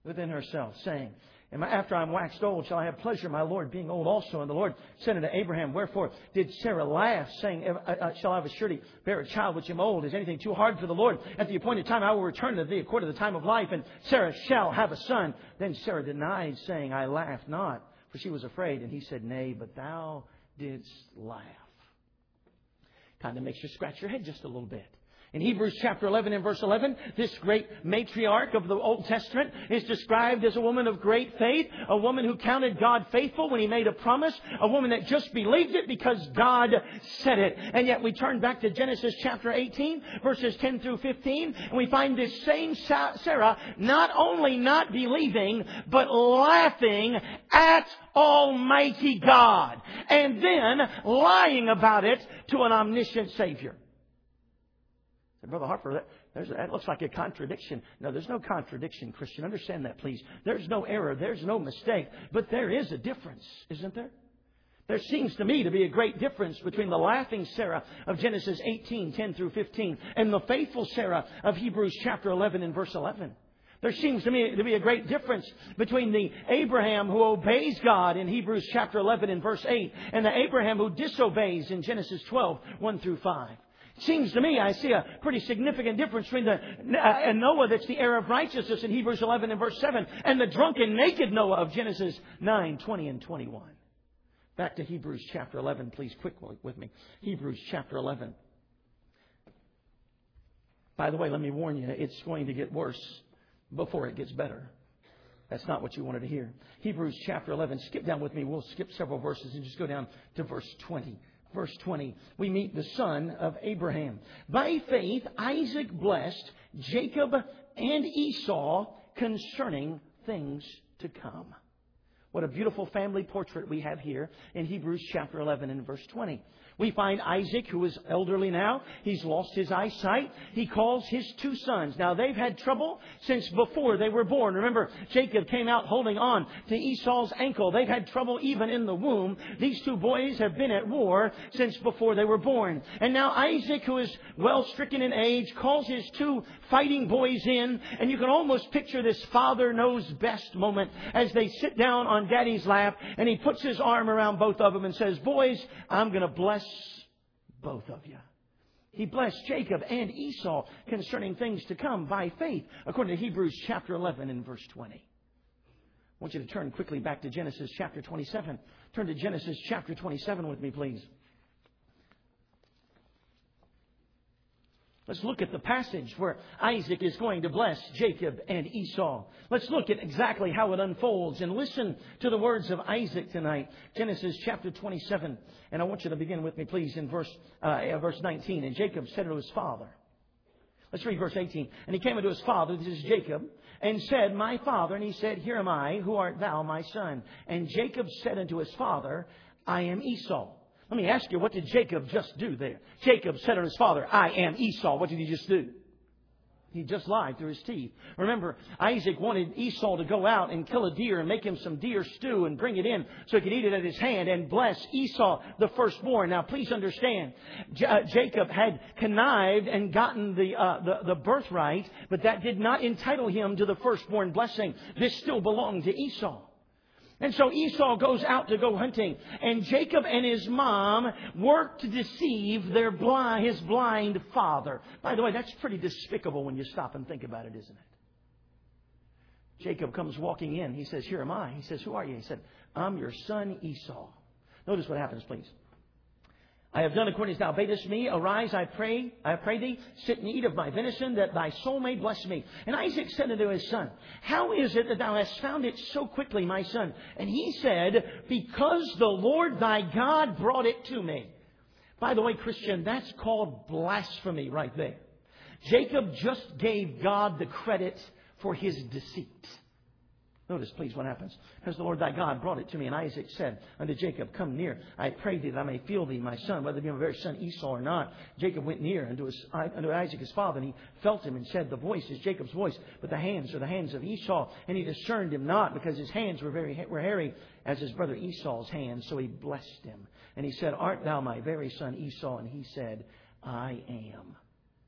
within herself, saying, after I'm waxed old, shall I have pleasure, my Lord, being old also? And the Lord said unto Abraham, wherefore did Sarah laugh, saying, shall I of a surety bear a child which am old? Is anything too hard for the Lord? At the appointed time I will return to thee according to the time of life, and Sarah shall have a son. Then Sarah denied, saying, I laughed not, for she was afraid. And he said, Nay, but thou didst laugh. Kind of makes you scratch your head just a little bit. In Hebrews chapter 11 and verse 11, this great matriarch of the Old Testament is described as a woman of great faith, a woman who counted God faithful when He made a promise, a woman that just believed it because God said it. And yet we turn back to Genesis chapter 18, verses 10 through 15, and we find this same Sarah not only not believing, but laughing at Almighty God, and then lying about it to an omniscient Savior. Brother Harper, that looks like a contradiction. No, there's no contradiction, Christian. Understand that, please. There's no error. There's no mistake. But there is a difference, isn't there? There seems to me to be a great difference between the laughing Sarah of Genesis 18, 10 through 15, and the faithful Sarah of Hebrews chapter 11 and verse 11. There seems to me to be a great difference between the Abraham who obeys God in Hebrews chapter 11 and verse 8, and the Abraham who disobeys in Genesis 12, 1 through 5. Seems to me I see a pretty significant difference between the Noah that's the heir of righteousness in Hebrews 11 and verse 7 and the drunken naked Noah of Genesis 9, 20 and 21. Back to Hebrews chapter 11, please, quickly with me. Hebrews chapter 11. By the way, let me warn you, it's going to get worse before it gets better. That's not what you wanted to hear. Hebrews chapter 11. Skip down with me. We'll skip several verses and just go down to verse 20. Verse 20, we meet the son of Abraham. By faith, Isaac blessed Jacob and Esau concerning things to come. What a beautiful family portrait we have here in Hebrews chapter 11 and verse 20. We find Isaac, who is elderly now. He's lost his eyesight. He calls his two sons. Now, they've had trouble since before they were born. Remember, Jacob came out holding on to Esau's ankle. They've had trouble even in the womb. These two boys have been at war since before they were born. And now Isaac, who is well stricken in age, calls his two fighting boys in. And you can almost picture this father knows best moment as they sit down on Daddy's lap. And he puts his arm around both of them and says, boys, I'm going to bless both of you. He blessed Jacob and Esau concerning things to come by faith, according to Hebrews chapter 11 and verse 20. I want you to turn quickly back to Genesis chapter 27. Turn to Genesis chapter 27 with me, please. Let's look at the passage where Isaac is going to bless Jacob and Esau. Let's look at exactly how it unfolds and listen to the words of Isaac tonight. Genesis chapter 27. And I want you to begin with me, please, in verse 19. And Jacob said to his father. Let's read verse 18. And he came unto his father, this is Jacob, and said, My father. And he said, Here am I, who art thou, my son? And Jacob said unto his father, I am Esau. Let me ask you, what did Jacob just do there? Jacob said to his father, I am Esau. What did he just do? He just lied through his teeth. Remember, Isaac wanted Esau to go out and kill a deer and make him some deer stew and bring it in so he could eat it at his hand and bless Esau, the firstborn. Now, please understand, Jacob had connived and gotten the birthright, but that did not entitle him to the firstborn blessing. This still belonged to Esau. And so Esau goes out to go hunting. And Jacob and his mom work to deceive his blind father. By the way, that's pretty despicable when you stop and think about it, isn't it? Jacob comes walking in. He says, Here am I. He says, Who are you? He said, I'm your son Esau. Notice what happens, please. I have done according as thou badest me. Arise, I pray thee, sit and eat of my venison, that thy soul may bless me. And Isaac said unto his son, How is it that thou hast found it so quickly, my son? And he said, Because the Lord thy God brought it to me. By the way, Christian, that's called blasphemy right there. Jacob just gave God the credit for his deceit. Notice, please, what happens. Because the Lord thy God brought it to me. And Isaac said unto Jacob, Come near. I pray thee that I may feel thee, my son, whether it be my very son Esau or not. Jacob went near unto Isaac his father, and he felt him and said, The voice is Jacob's voice, but the hands are the hands of Esau. And he discerned him not, because his hands were hairy as his brother Esau's hands. So he blessed him. And he said, Art thou my very son Esau? And he said, I am.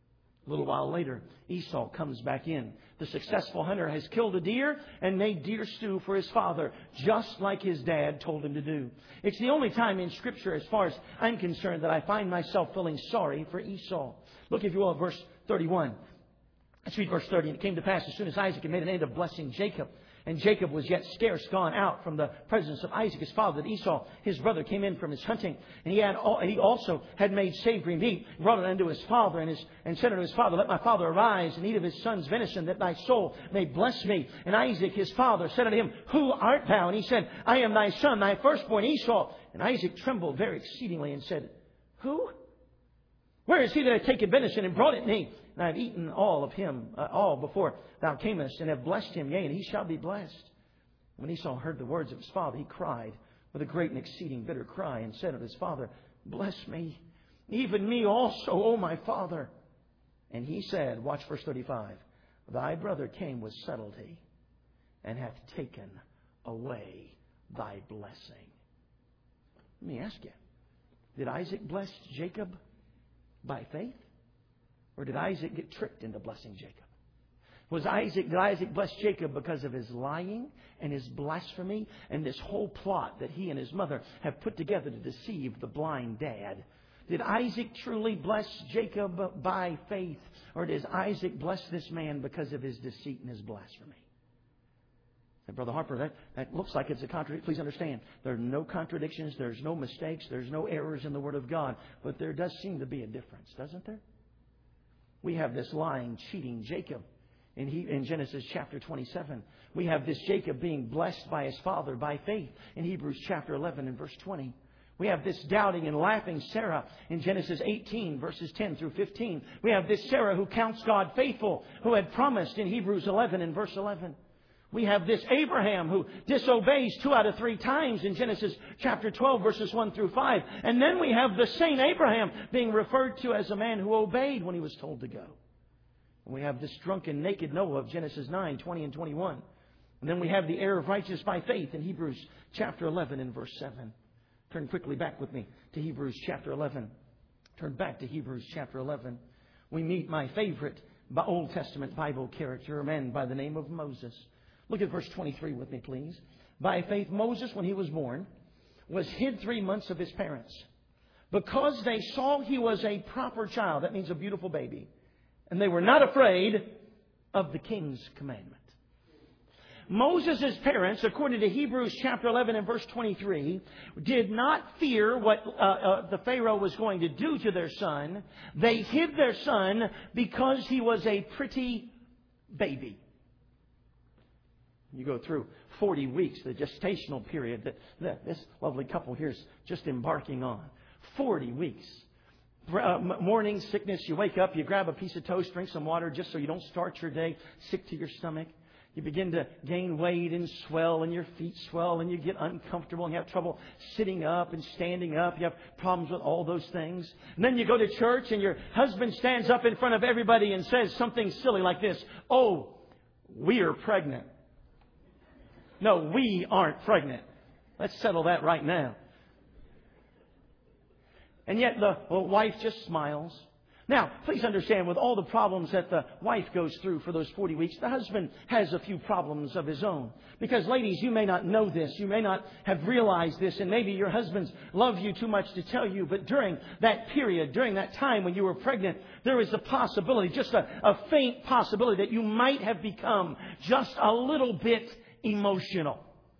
A little while later, Esau comes back in. The successful hunter has killed a deer and made deer stew for his father, just like his dad told him to do. It's the only time in Scripture, as far as I'm concerned, that I find myself feeling sorry for Esau. Look, if you will, at verse 31. Let's read verse 30. And it came to pass, as soon as Isaac had made an end of blessing Jacob, and Jacob was yet scarce gone out from the presence of Isaac his father, that Esau his brother came in from his hunting, and he also had made savory meat, and brought it unto his father, and said unto his father, Let my father arise and eat of his son's venison, that thy soul may bless me. And Isaac his father said unto him, Who art thou? And he said, I am thy son, thy firstborn Esau. And Isaac trembled very exceedingly, and said, Who? Where is he that hath taken venison and brought it me? And I have eaten all of him, all before thou camest, and have blessed him, yea, and he shall be blessed. When Esau heard the words of his father, he cried with a great and exceeding bitter cry, and said unto his father, Bless me, even me also, O my father. And he said, watch verse 35, Thy brother came with subtlety, and hath taken away thy blessing. Let me ask you, did Isaac bless Jacob by faith? Or did Isaac get tricked into blessing Jacob? Did Isaac bless Jacob because of his lying and his blasphemy and this whole plot that he and his mother have put together to deceive the blind dad? Did Isaac truly bless Jacob by faith? Or did Isaac bless this man because of his deceit and his blasphemy? And Brother Harper, that looks like it's a contradiction. Please understand, there are no contradictions, there's no mistakes, there's no errors in the Word of God. But there does seem to be a difference, doesn't there? We have this lying, cheating Jacob in Genesis chapter 27. We have this Jacob being blessed by his father by faith in Hebrews chapter 11 and verse 20. We have this doubting and laughing Sarah in Genesis 18 verses 10 through 15. We have this Sarah who counts God faithful, who had promised in Hebrews 11 and verse 11. We have this Abraham who disobeys 2 out of 3 times in Genesis chapter 12, verses 1 through 5. And then we have the same Abraham being referred to as a man who obeyed when he was told to go. And we have this drunken, naked Noah of Genesis 9, 20 and 21. And then we have the heir of righteousness by faith in Hebrews chapter 11 and verse 7. Turn quickly back with me to Hebrews chapter 11. Turn back to Hebrews chapter 11. We meet my favorite Old Testament Bible character, a man by the name of Moses. Look at verse 23 with me, please. By faith, Moses, when he was born, was hid 3 months of his parents, because they saw he was a proper child. That means a beautiful baby. And they were not afraid of the king's commandment. Moses' parents, according to Hebrews chapter 11 and verse 23, did not fear what the Pharaoh was going to do to their son. They hid their son because he was a pretty baby. You go through 40 weeks, the gestational period that this lovely couple here is just embarking on. 40 weeks. Morning sickness, you wake up, you grab a piece of toast, drink some water just so you don't start your day sick to your stomach. You begin to gain weight and swell, and your feet swell, and you get uncomfortable, and you have trouble sitting up and standing up. You have problems with all those things. And then you go to church, and your husband stands up in front of everybody and says something silly like this: "Oh, we are pregnant." No, we aren't pregnant. Let's settle that right now. And yet the wife just smiles. Now, please understand, with all the problems that the wife goes through for those 40 weeks, the husband has a few problems of his own. Because, ladies, you may not know this. You may not have realized this. And maybe your husbands love you too much to tell you. But during that period, during that time when you were pregnant, there was a possibility, just a faint possibility, that you might have become just a little bit emotional.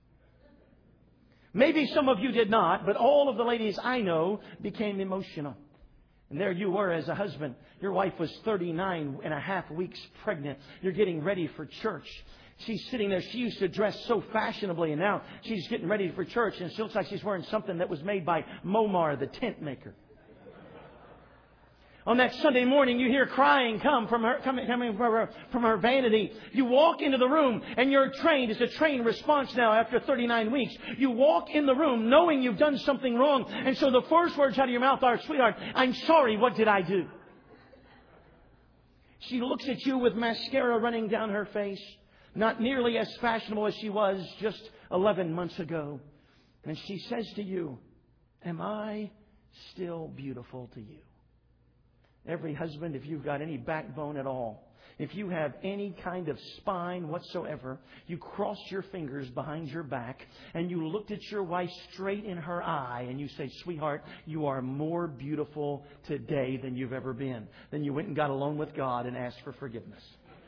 Maybe some of you did not, but all of the ladies I know became emotional. And there you were as a husband. Your wife was 39 and a half weeks pregnant. You're getting ready for church. She's sitting there. She used to dress so fashionably, and now she's getting ready for church, and she looks like she's wearing something that was made by Momar, the tent maker. On that Sunday morning, you hear crying coming from her vanity. You walk into the room, and you're trained. It's a trained response now after 39 weeks. You walk in the room knowing you've done something wrong. And so the first words out of your mouth are, "Sweetheart, I'm sorry. What did I do?" She looks at you with mascara running down her face, not nearly as fashionable as she was just 11 months ago. And she says to you, "Am I still beautiful to you?" Every husband, if you've got any backbone at all, if you have any kind of spine whatsoever, you crossed your fingers behind your back and you looked at your wife straight in her eye and you say, "Sweetheart, you are more beautiful today than you've ever been." Then you went and got alone with God and asked for forgiveness.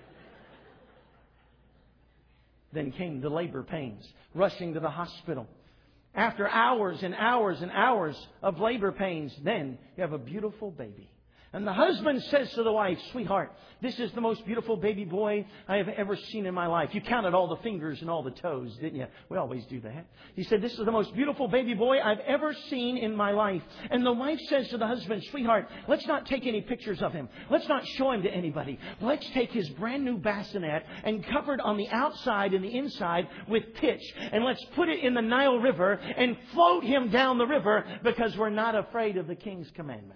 Then came the labor pains, rushing to the hospital. After hours and hours and hours of labor pains, then you have a beautiful baby. And the husband says to the wife, "Sweetheart, this is the most beautiful baby boy I have ever seen in my life." You counted all the fingers and all the toes, didn't you? We always do that. He said, "This is the most beautiful baby boy I've ever seen in my life." And the wife says to the husband, "Sweetheart, let's not take any pictures of him. Let's not show him to anybody. Let's take his brand new bassinet and covered on the outside and the inside with pitch. And let's put it in the Nile River and float him down the river because we're not afraid of the king's commandment."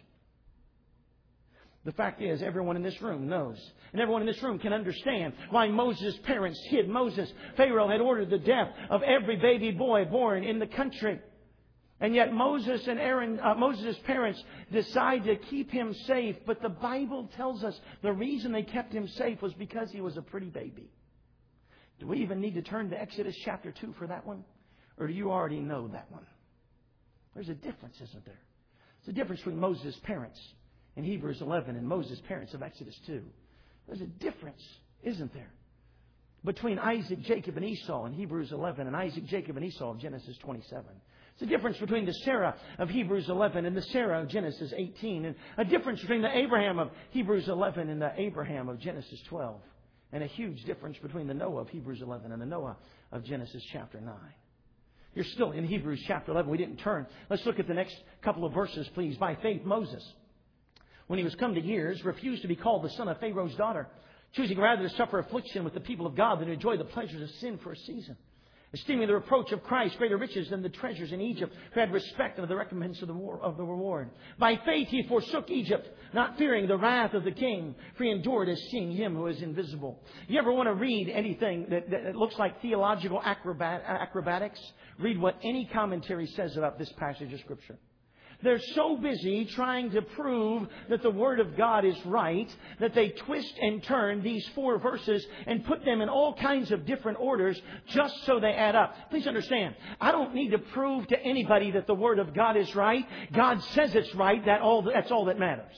The fact is, everyone in this room knows, and everyone in this room can understand why Moses' parents hid Moses. Pharaoh had ordered the death of every baby boy born in the country. And yet Moses' parents decide to keep him safe. But the Bible tells us the reason they kept him safe was because he was a pretty baby. Do we even need to turn to Exodus chapter 2 for that one? Or do you already know that one? There's a difference, isn't there? There's a difference between Moses' parents in Hebrews 11 and Moses' parents of Exodus 2. There's a difference, isn't there? Between Isaac, Jacob, and Esau in Hebrews 11 and Isaac, Jacob, and Esau of Genesis 27. There's a difference between the Sarah of Hebrews 11 and the Sarah of Genesis 18. And a difference between the Abraham of Hebrews 11 and the Abraham of Genesis 12. And a huge difference between the Noah of Hebrews 11 and the Noah of Genesis chapter 9. You're still in Hebrews chapter 11. We didn't turn. Let's look at the next couple of verses, please. By faith, Moses, when he was come to years, refused to be called the son of Pharaoh's daughter, choosing rather to suffer affliction with the people of God than to enjoy the pleasures of sin for a season, esteeming the reproach of Christ greater riches than the treasures in Egypt, who had respect of the recompense of the reward. By faith he forsook Egypt, not fearing the wrath of the king, for he endured as seeing him who is invisible. You ever want to read anything that looks like theological acrobatics? Read what any commentary says about this passage of Scripture. They're so busy trying to prove that the Word of God is right that they twist and turn these 4 verses and put them in all kinds of different orders just so they add up. Please understand, I don't need to prove to anybody that the Word of God is right. God says it's right. That's all that matters.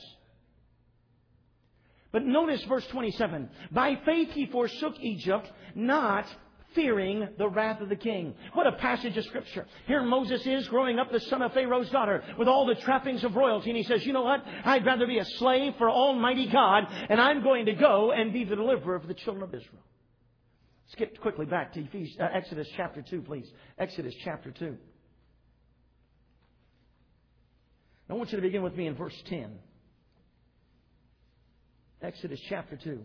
But notice verse 27. By faith he forsook Egypt, not fearing the wrath of the king. What a passage of Scripture. Here Moses is growing up the son of Pharaoh's daughter with all the trappings of royalty. And he says, "You know what? I'd rather be a slave for Almighty God, and I'm going to go and be the deliverer of the children of Israel." Skip quickly back to Exodus chapter 2, please. Exodus chapter 2. I want you to begin with me in verse 10. Exodus chapter 2.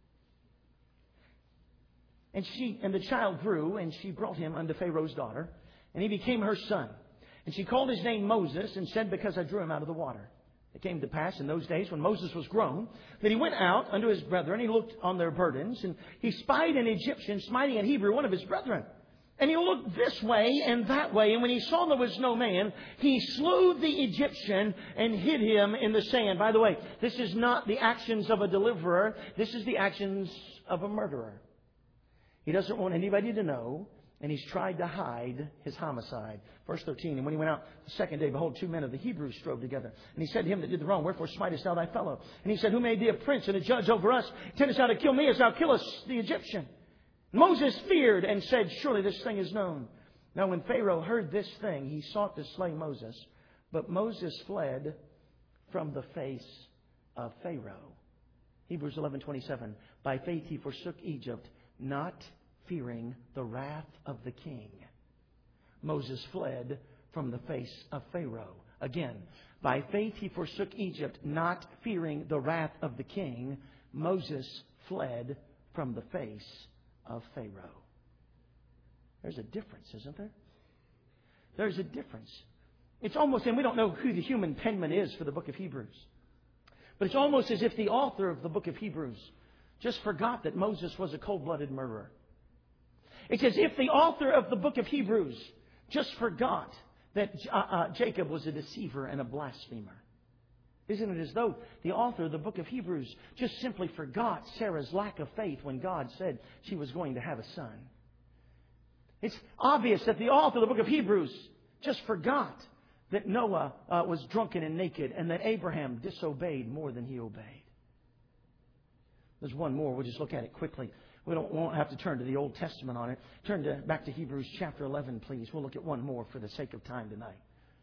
And the child grew, and she brought him unto Pharaoh's daughter, and he became her son. And she called his name Moses, and said, "Because I drew him out of the water." It came to pass in those days, when Moses was grown, that he went out unto his brethren. He looked on their burdens, and he spied an Egyptian smiting an Hebrew, one of his brethren. And he looked this way and that way, and when he saw there was no man, he slew the Egyptian and hid him in the sand. By the way, this is not the actions of a deliverer. This is the actions of a murderer. He doesn't want anybody to know, and he's tried to hide his homicide. Verse 13, and when he went out the second day, behold, 2 men of the Hebrews strove together. And he said to him that did the wrong, "Wherefore smitest thou thy fellow?" And he said, "Who made thee a prince and a judge over us? Intendest thou to kill me as thou killest the Egyptian?" Moses feared and said, "Surely this thing is known." Now when Pharaoh heard this thing, he sought to slay Moses. But Moses fled from the face of Pharaoh. Hebrews 11:27, by faith he forsook Egypt, not fearing the wrath of the king. Moses fled from the face of Pharaoh. Again, by faith he forsook Egypt, not fearing the wrath of the king. Moses fled from the face of Pharaoh. There's a difference, isn't there? There's a difference. It's almost, and we don't know who the human penman is for the book of Hebrews, but it's almost as if the author of the book of Hebrews just forgot that Moses was a cold-blooded murderer. It's as if the author of the book of Hebrews just forgot that Jacob was a deceiver and a blasphemer. Isn't it as though the author of the book of Hebrews just simply forgot Sarah's lack of faith when God said she was going to have a son? It's obvious that the author of the book of Hebrews just forgot that Noah was drunken and naked and that Abraham disobeyed more than he obeyed. There's one more. We'll just look at it quickly. We won't have to turn to the Old Testament on it. Turn back to Hebrews chapter 11, please. We'll look at one more for the sake of time tonight.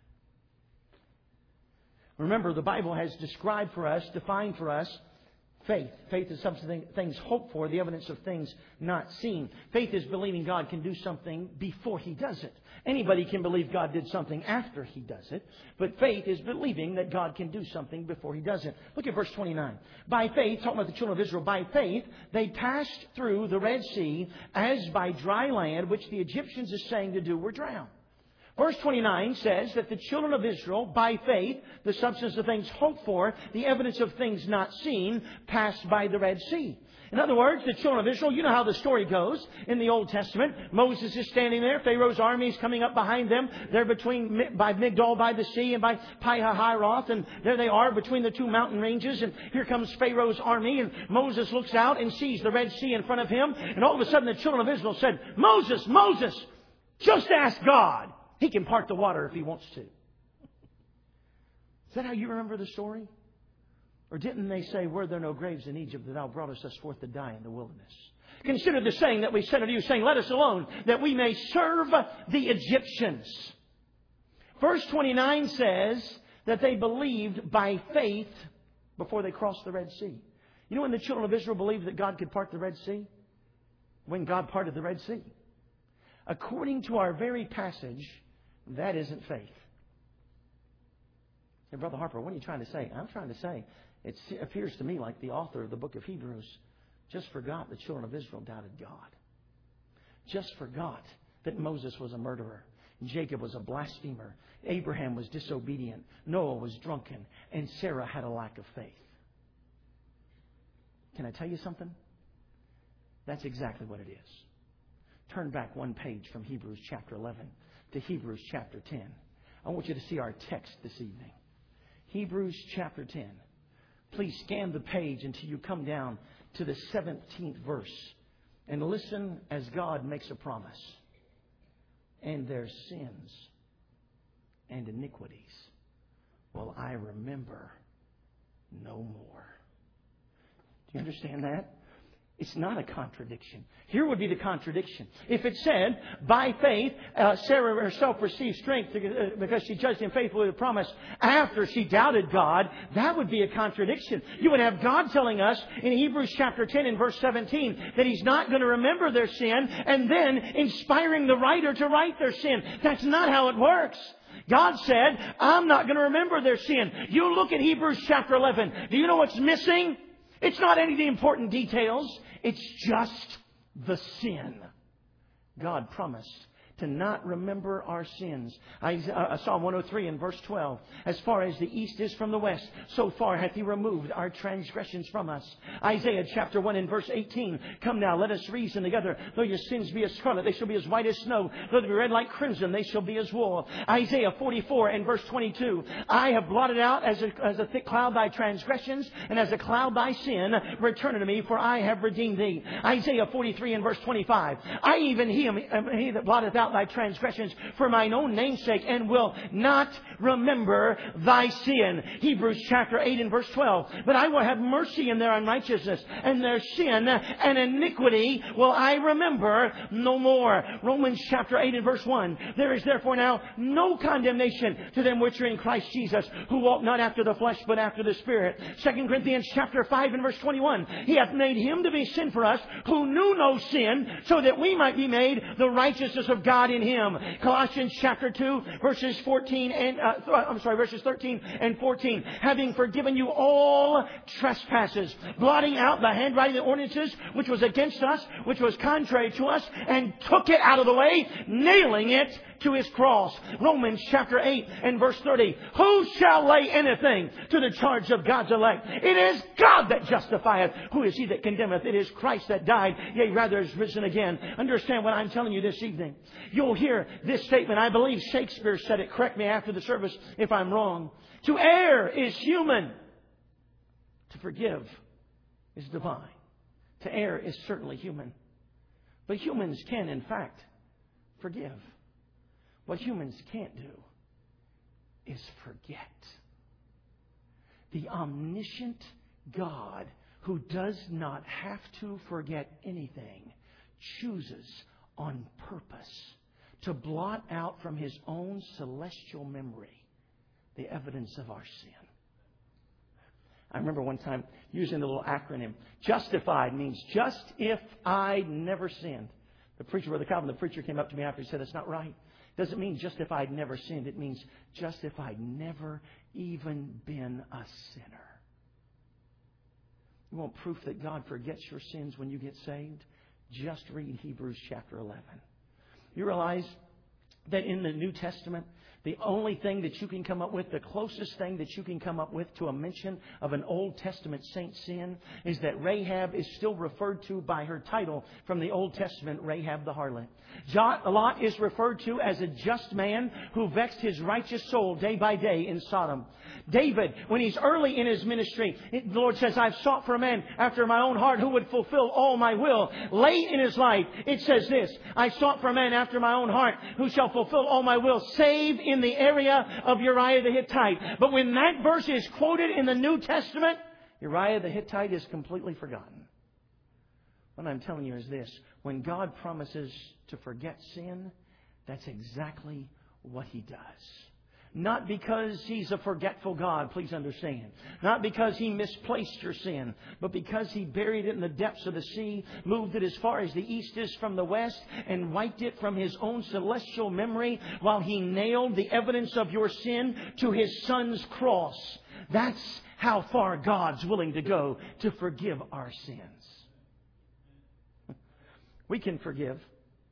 Remember, the Bible has described for us, defined for us, faith. Faith is something things hoped for, the evidence of things not seen. Faith is believing God can do something before He does it. Anybody can believe God did something after He does it. But faith is believing that God can do something before He does it. Look at verse 29. By faith, talking about the children of Israel, by faith, they passed through the Red Sea as by dry land, which the Egyptians are saying to do were drowned. Verse 29 says that the children of Israel, by faith, the substance of things hoped for, the evidence of things not seen, passed by the Red Sea. In other words, the children of Israel, you know how the story goes in the Old Testament. Moses is standing there. Pharaoh's army is coming up behind them. They're by Migdol by the sea and by Pi-hahiroth. And there they are between the two mountain ranges. And here comes Pharaoh's army. And Moses looks out and sees the Red Sea in front of him. And all of a sudden the children of Israel said, Moses, Moses, just ask God. He can part the water if He wants to. Is that how you remember the story? Or didn't they say, were there no graves in Egypt that Thou broughtest us forth to die in the wilderness? Consider the saying that we said unto you, saying, let us alone, that we may serve the Egyptians. Verse 29 says that they believed by faith before they crossed the Red Sea. You know when the children of Israel believed that God could part the Red Sea? When God parted the Red Sea. According to our very passage, that isn't faith. Hey, Brother Harper, what are you trying to say? I'm trying to say, it appears to me like the author of the book of Hebrews just forgot the children of Israel doubted God. Just forgot that Moses was a murderer. Jacob was a blasphemer. Abraham was disobedient. Noah was drunken. And Sarah had a lack of faith. Can I tell you something? That's exactly what it is. Turn back one page from Hebrews chapter 11 to Hebrews chapter 10. I want you to see our text this evening. Hebrews chapter 10. Please scan the page until you come down to the 17th verse. And listen as God makes a promise. And their sins and iniquities will I remember no more. Do you understand that? It's not a contradiction. Here would be the contradiction. If it said, by faith, Sarah herself received strength because she judged him faithfully with the promise after she doubted God, that would be a contradiction. You would have God telling us in Hebrews chapter 10 and verse 17 that He's not going to remember their sin and then inspiring the writer to write their sin. That's not how it works. God said, I'm not going to remember their sin. You look at Hebrews chapter 11. Do you know what's missing? It's not any of the important details. It's just the sin. God promised to not remember our sins. Psalm 103 and verse 12. As far as the east is from the west, so far hath He removed our transgressions from us. Isaiah chapter 1 and verse 18. Come now, let us reason together. Though your sins be as scarlet, they shall be as white as snow. Though they be red like crimson, they shall be as wool. Isaiah 44 and verse 22. I have blotted out as a thick cloud thy transgressions, and as a cloud thy sin. Return unto me, for I have redeemed thee. Isaiah 43 and verse 25. I even he that blotteth out thy transgressions for mine own name's sake, and will not remember thy sin. Hebrews chapter 8 and verse 12. But I will have mercy in their unrighteousness, and their sin and iniquity will I remember no more. Romans chapter 8 and verse 1. There is therefore now no condemnation to them which are in Christ Jesus, who walk not after the flesh, but after the Spirit. 2 Corinthians chapter 5 and verse 21. He hath made Him to be sin for us, who knew no sin, so that we might be made the righteousness of God in Him. Colossians chapter 2 verses 13 and 14. Having forgiven you all trespasses, blotting out the handwriting of the ordinances which was against us, which was contrary to us, and took it out of the way, nailing it to His cross. Romans chapter 8 and verse 30. Who shall lay anything to the charge of God's elect? It is God that justifieth. Who is he that condemneth? It is Christ that died, yea, rather is risen again. Understand what I'm telling you this evening. you'll hear this statement. I believe Shakespeare said it. Correct me after the service if I'm wrong. To err is human. To forgive is divine. To err is certainly human. But humans can, in fact, forgive. What humans can't do is forget. The omniscient God, who does not have to forget anything, chooses on purpose to blot out from His own celestial memory the evidence of our sin. I remember one time using the little acronym. Justified means just if I never sinned. The preacher, Brother Calvin, the preacher came up to me after he said, that's not right. It doesn't mean just if I'd never sinned. It means just if I'd never even been a sinner. You want proof that God forgets your sins when you get saved? Just read Hebrews chapter 11. You realize that in the New Testament, the only thing that you can come up with, the closest thing that you can come up with to a mention of an Old Testament saint's sin is that Rahab is still referred to by her title from the Old Testament, Rahab the harlot. Lot is referred to as a just man who vexed his righteous soul day by day in Sodom. David, when he's early in his ministry, the Lord says, I've sought for a man after my own heart who would fulfill all my will. Late in his life, it says this, I sought for a man after my own heart who shall fulfill all my will, save in the area of Uriah the Hittite. But when that verse is quoted in the New Testament, Uriah the Hittite is completely forgotten. What I'm telling you is this. When God promises to forget sin, that's exactly what He does. Not because He's a forgetful God, please understand. Not because He misplaced your sin, but because He buried it in the depths of the sea, moved it as far as the east is from the west, and wiped it from His own celestial memory while He nailed the evidence of your sin to His Son's cross. That's how far God's willing to go to forgive our sins. We can forgive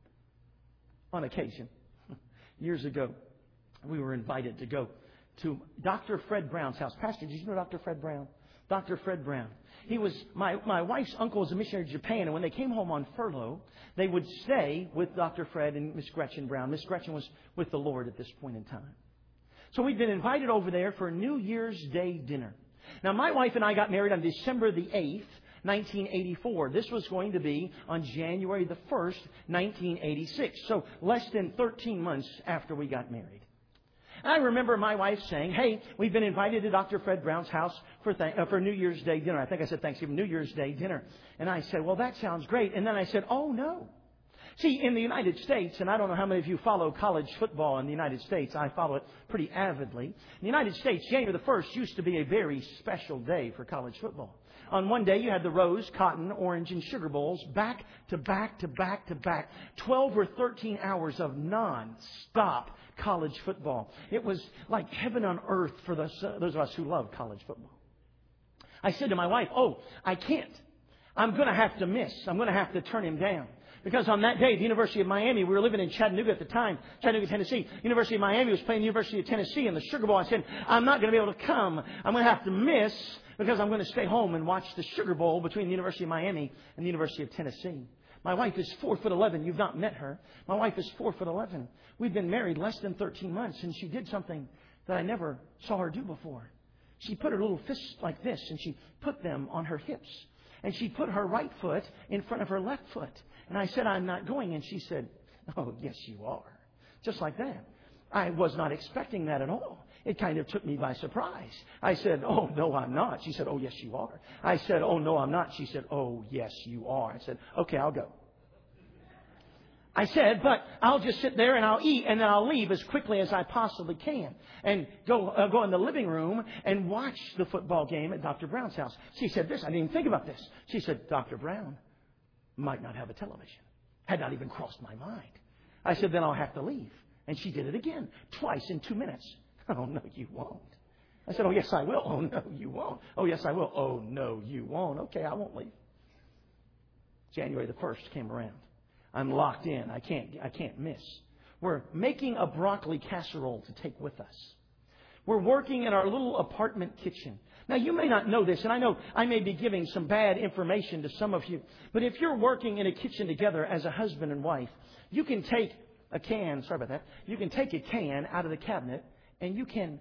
on occasion. Years ago, we were invited to go to Dr. Fred Brown's house. Pastor, did you know Dr. Fred Brown? Dr. Fred Brown. He was, my wife's uncle was a missionary to Japan, and when they came home on furlough, they would stay with Dr. Fred and Miss Gretchen Brown. Miss Gretchen was with the Lord at this point in time. So we'd been invited over there for a New Year's Day dinner. Now, my wife and I got married on December the 8th, 1984. This was going to be on January the 1st, 1986. So less than 13 months after we got married. And I remember my wife saying, hey, we've been invited to Dr. Fred Brown's house for New Year's Day dinner. I think I said Thanksgiving, New Year's Day dinner. And I said, well, that sounds great. And then I said, oh, no. See, in the United States, and I don't know how many of you follow college football in the United States. I follow it pretty avidly. In the United States, January the 1st used to be a very special day for college football. On one day, you had the rose, cotton, orange, and sugar bowls back to back to back to back. 12 or 13 hours of non-stop college football. It was like heaven on earth for those of us who love college football. I said to my wife, oh, I can't. I'm going to have to miss. I'm going to have to turn him down. Because on that day, the University of Miami, we were living in Chattanooga at the time, Chattanooga, Tennessee. University of Miami was playing the University of Tennessee in the Sugar Bowl. I said, I'm not going to be able to come. I'm going to have to miss because I'm going to stay home and watch the Sugar Bowl between the University of Miami and the University of Tennessee. My wife is 4'11". You've not met her. My wife is 4'11". We've been married less than 13 months, and she did something that I never saw her do before. She put her little fists like this, and she put them on her hips. And she put her right foot in front of her left foot. And I said, I'm not going. And she said, oh, yes, you are. Just like that. I was not expecting that at all. It kind of took me by surprise. I said, oh, no, I'm not. She said, oh, yes, you are. I said, oh, no, I'm not. She said, oh, yes, you are. I said, okay, I'll go. I said, but I'll just sit there and I'll eat and then I'll leave as quickly as I possibly can and go in the living room and watch the football game at Dr. Brown's house. She said this. I didn't even think about this. She said, Dr. Brown might not have a television. Had not even crossed my mind. I said, then I'll have to leave. And she did it again, twice in 2 minutes. Oh, no, you won't. I said, oh, yes, I will. Oh, no, you won't. Oh, yes, I will. Oh, no, you won't. Okay, I won't leave. January the 1st came around. I'm locked in. I can't miss. We're making a broccoli casserole to take with us. We're working in our little apartment kitchen. Now, you may not know this, and I know I may be giving some bad information to some of you, but if you're working in a kitchen together as a husband and wife, you can take a can, sorry about that, you can take a can out of the cabinet and you can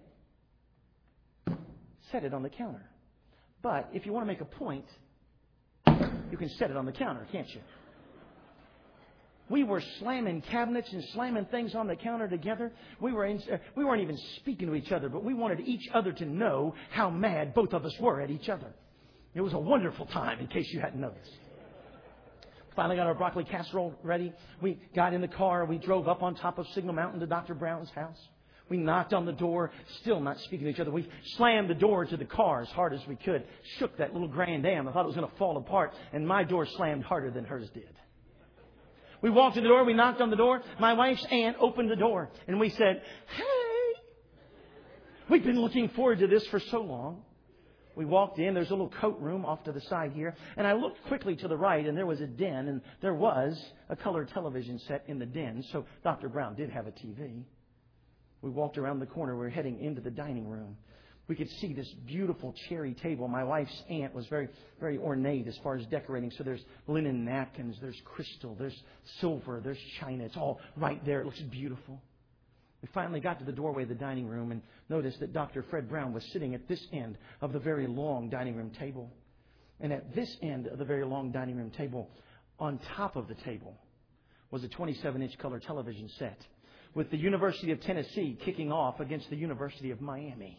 set it on the counter. But if you want to make a point, you can set it on the counter, can't you? We were slamming cabinets and slamming things on the counter together. We weren't even speaking to each other, but we wanted each other to know how mad both of us were at each other. It was a wonderful time, in case you hadn't noticed. Finally got our broccoli casserole ready. We got in the car. We drove up on top of Signal Mountain to Dr. Brown's house. We knocked on the door, still not speaking to each other. We slammed the door to the car as hard as we could. Shook that little Grand Am. I thought it was going to fall apart. And my door slammed harder than hers did. We walked to the door. We knocked on the door. My wife's aunt opened the door. And we said, "Hey, we've been looking forward to this for so long." We walked in. There's a little coat room off to the side here. And I looked quickly to the right, and there was a den. And there was a color television set in the den. So Dr. Brown did have a TV. We walked around the corner. We were heading into the dining room. We could see this beautiful cherry table. My wife's aunt was very, very ornate as far as decorating. So there's linen napkins, there's crystal, there's silver, there's china. It's all right there. It looks beautiful. We finally got to the doorway of the dining room and noticed that Dr. Fred Brown was sitting at this end of the very long dining room table. And at this end of the very long dining room table, on top of the table, was a 27-inch color television set with the University of Tennessee kicking off against the University of Miami.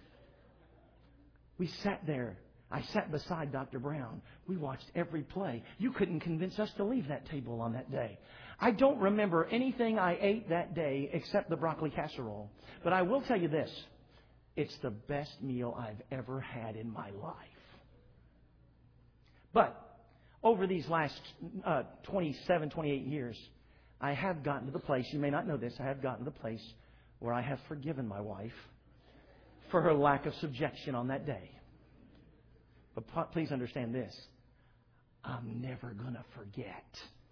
We sat there. I sat beside Dr. Brown. We watched every play. You couldn't convince us to leave that table on that day. I don't remember anything I ate that day except the broccoli casserole. But I will tell you this. It's the best meal I've ever had in my life. But over these last 27, 28 years, I have gotten to the place, you may not know this, I have gotten to the place where I have forgiven my wife for her lack of subjection on that day. But please understand this. I'm never going to forget.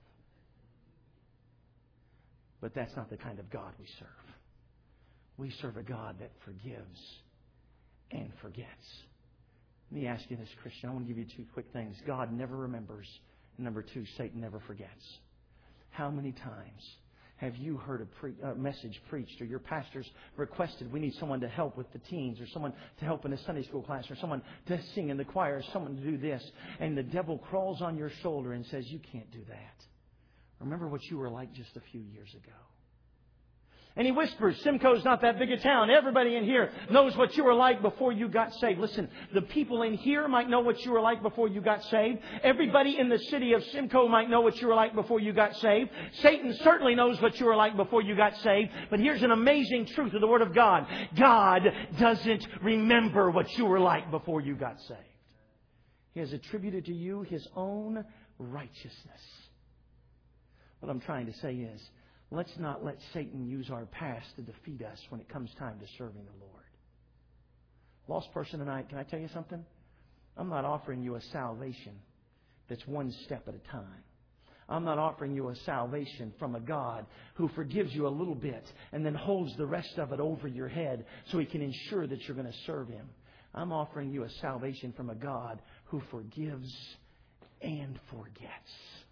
But that's not the kind of God we serve. We serve a God that forgives and forgets. Let me ask you this, Christian. I want to give you two quick things. God never remembers. And number two, Satan never forgets. How many times have you heard a message preached, or your pastors requested, we need someone to help with the teens, or someone to help in a Sunday school class, or someone to sing in the choir, or someone to do this, and the devil crawls on your shoulder and says, you can't do that. Remember what you were like just a few years ago. And he whispers, Simcoe's not that big a town. Everybody in here knows what you were like before you got saved. Listen, the people in here might know what you were like before you got saved. Everybody in the city of Simcoe might know what you were like before you got saved. Satan certainly knows what you were like before you got saved. But here's an amazing truth of the Word of God. God doesn't remember what you were like before you got saved. He has attributed to you His own righteousness. What I'm trying to say is, let's not let Satan use our past to defeat us when it comes time to serving the Lord. Lost person tonight, can I tell you something? I'm not offering you a salvation that's one step at a time. I'm not offering you a salvation from a God who forgives you a little bit and then holds the rest of it over your head so He can ensure that you're going to serve Him. I'm offering you a salvation from a God who forgives and forgets.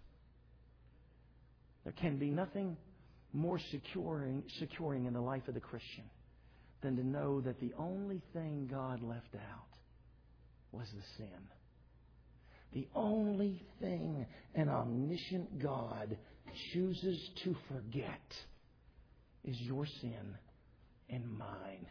There can be nothing more securing in the life of the Christian than to know that the only thing God left out was the sin. The only thing an omniscient God chooses to forget is your sin and mine.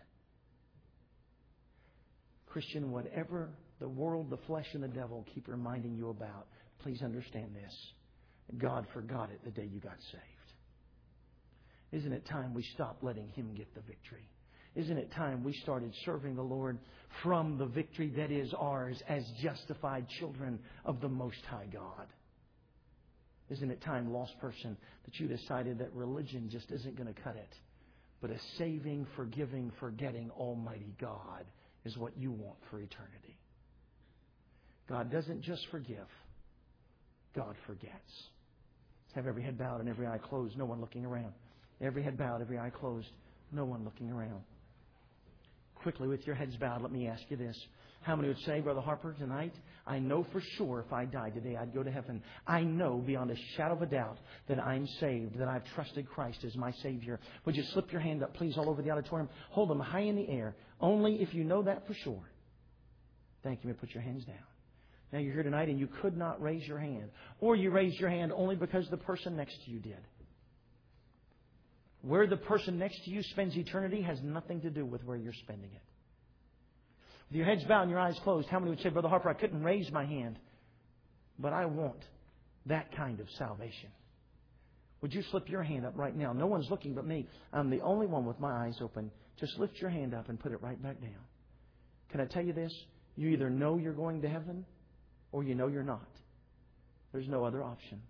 Christian, whatever the world, the flesh, and the devil keep reminding you about, please understand this. God forgot it the day you got saved. Isn't it time we stopped letting Him get the victory? Isn't it time we started serving the Lord from the victory that is ours as justified children of the Most High God? Isn't it time, lost person, that you decided that religion just isn't going to cut it, but a saving, forgiving, forgetting Almighty God is what you want for eternity? God doesn't just forgive. God forgets. Let's have every head bowed and every eye closed, no one looking around. Every head bowed, every eye closed, no one looking around. Quickly, with your heads bowed, let me ask you this. How many would say, Brother Harper, tonight, I know for sure if I died today, I'd go to heaven. I know beyond a shadow of a doubt that I'm saved, that I've trusted Christ as my Savior. Would you slip your hand up, please, all over the auditorium? Hold them high in the air. Only if you know that for sure. Thank you. You may put your hands down. Now you're here tonight and you could not raise your hand. Or you raised your hand only because the person next to you did. Where the person next to you spends eternity has nothing to do with where you're spending it. With your heads bowed and your eyes closed, how many would say, Brother Harper, I couldn't raise my hand, but I want that kind of salvation? Would you slip your hand up right now? No one's looking but me. I'm the only one with my eyes open. Just lift your hand up and put it right back down. Can I tell you this? You either know you're going to heaven or you know you're not. There's no other option.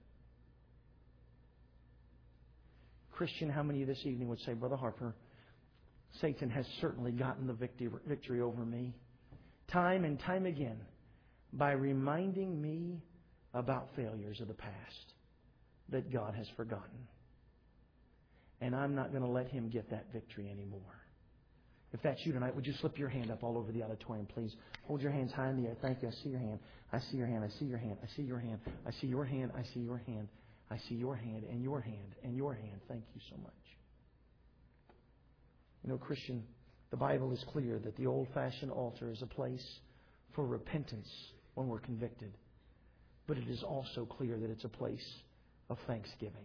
Christian, how many of you this evening would say, Brother Harper, Satan has certainly gotten the victory over me time and time again by reminding me about failures of the past that God has forgotten. And I'm not going to let him get that victory anymore. If that's you tonight, would you slip your hand up all over the auditorium, please? Hold your hands high in the air. Thank you. I see your hand. I see your hand. I see your hand. I see your hand. I see your hand. I see your hand. I see your hand and your hand and your hand. Thank you so much. You know, Christian, the Bible is clear that the old-fashioned altar is a place for repentance when we're convicted. But it is also clear that it's a place of thanksgiving.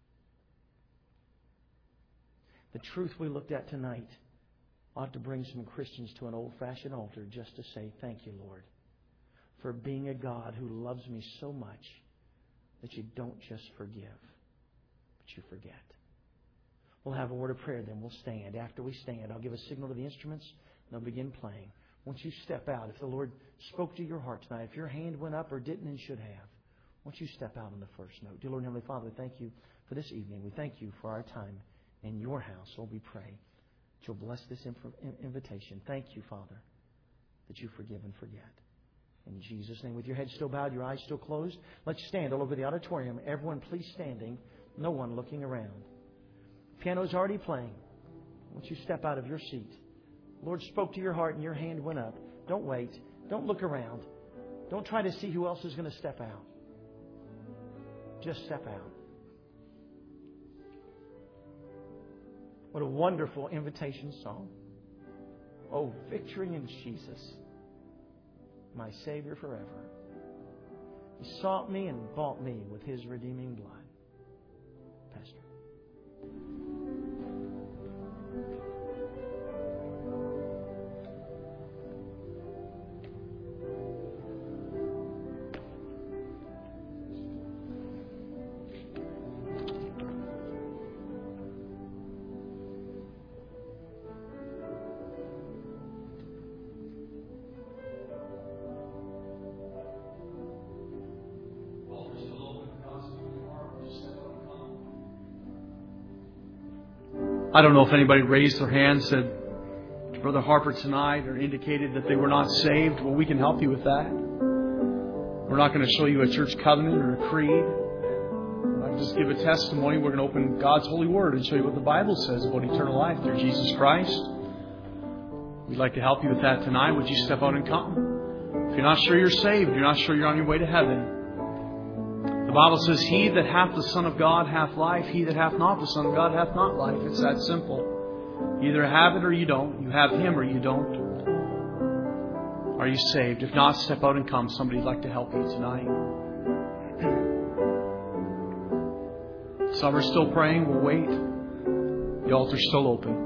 The truth we looked at tonight ought to bring some Christians to an old-fashioned altar just to say, thank you, Lord, for being a God who loves me so much that you don't just forgive, but you forget. We'll have a word of prayer, then we'll stand. After we stand, I'll give a signal to the instruments, and they'll begin playing. Once you step out, if the Lord spoke to your heart tonight, if your hand went up or didn't and should have, once you step out on the first note. Dear Lord and Heavenly Father, thank you for this evening. We thank you for our time in your house. Lord, we pray that you'll bless this invitation. Thank you, Father, that you forgive and forget. In Jesus' name, with your head still bowed, your eyes still closed, let's stand all over the auditorium. Everyone, please standing. No one looking around. Piano's already playing. Once you step out of your seat, the Lord spoke to your heart and your hand went up. Don't wait. Don't look around. Don't try to see who else is going to step out. Just step out. What a wonderful invitation song. Oh, victory in Jesus, my Savior forever. He sought me and bought me with His redeeming blood. Pastor. I don't know if anybody raised their hand, said, Brother Harper tonight, or indicated that they were not saved. Well, we can help you with that. We're not going to show you a church covenant or a creed. We're not going to just give a testimony. We're going to open God's holy word and show you what the Bible says about eternal life through Jesus Christ. We'd like to help you with that tonight. Would you step out and come? If you're not sure you're saved, you're not sure you're on your way to heaven, the Bible says, He that hath the Son of God hath life. He that hath not the Son of God hath not life. It's that simple. You either have it or you don't. You have Him or you don't. Are you saved? If not, step out and come. Somebody'd like to help you tonight. Some are still praying. We'll wait. The altar's still open.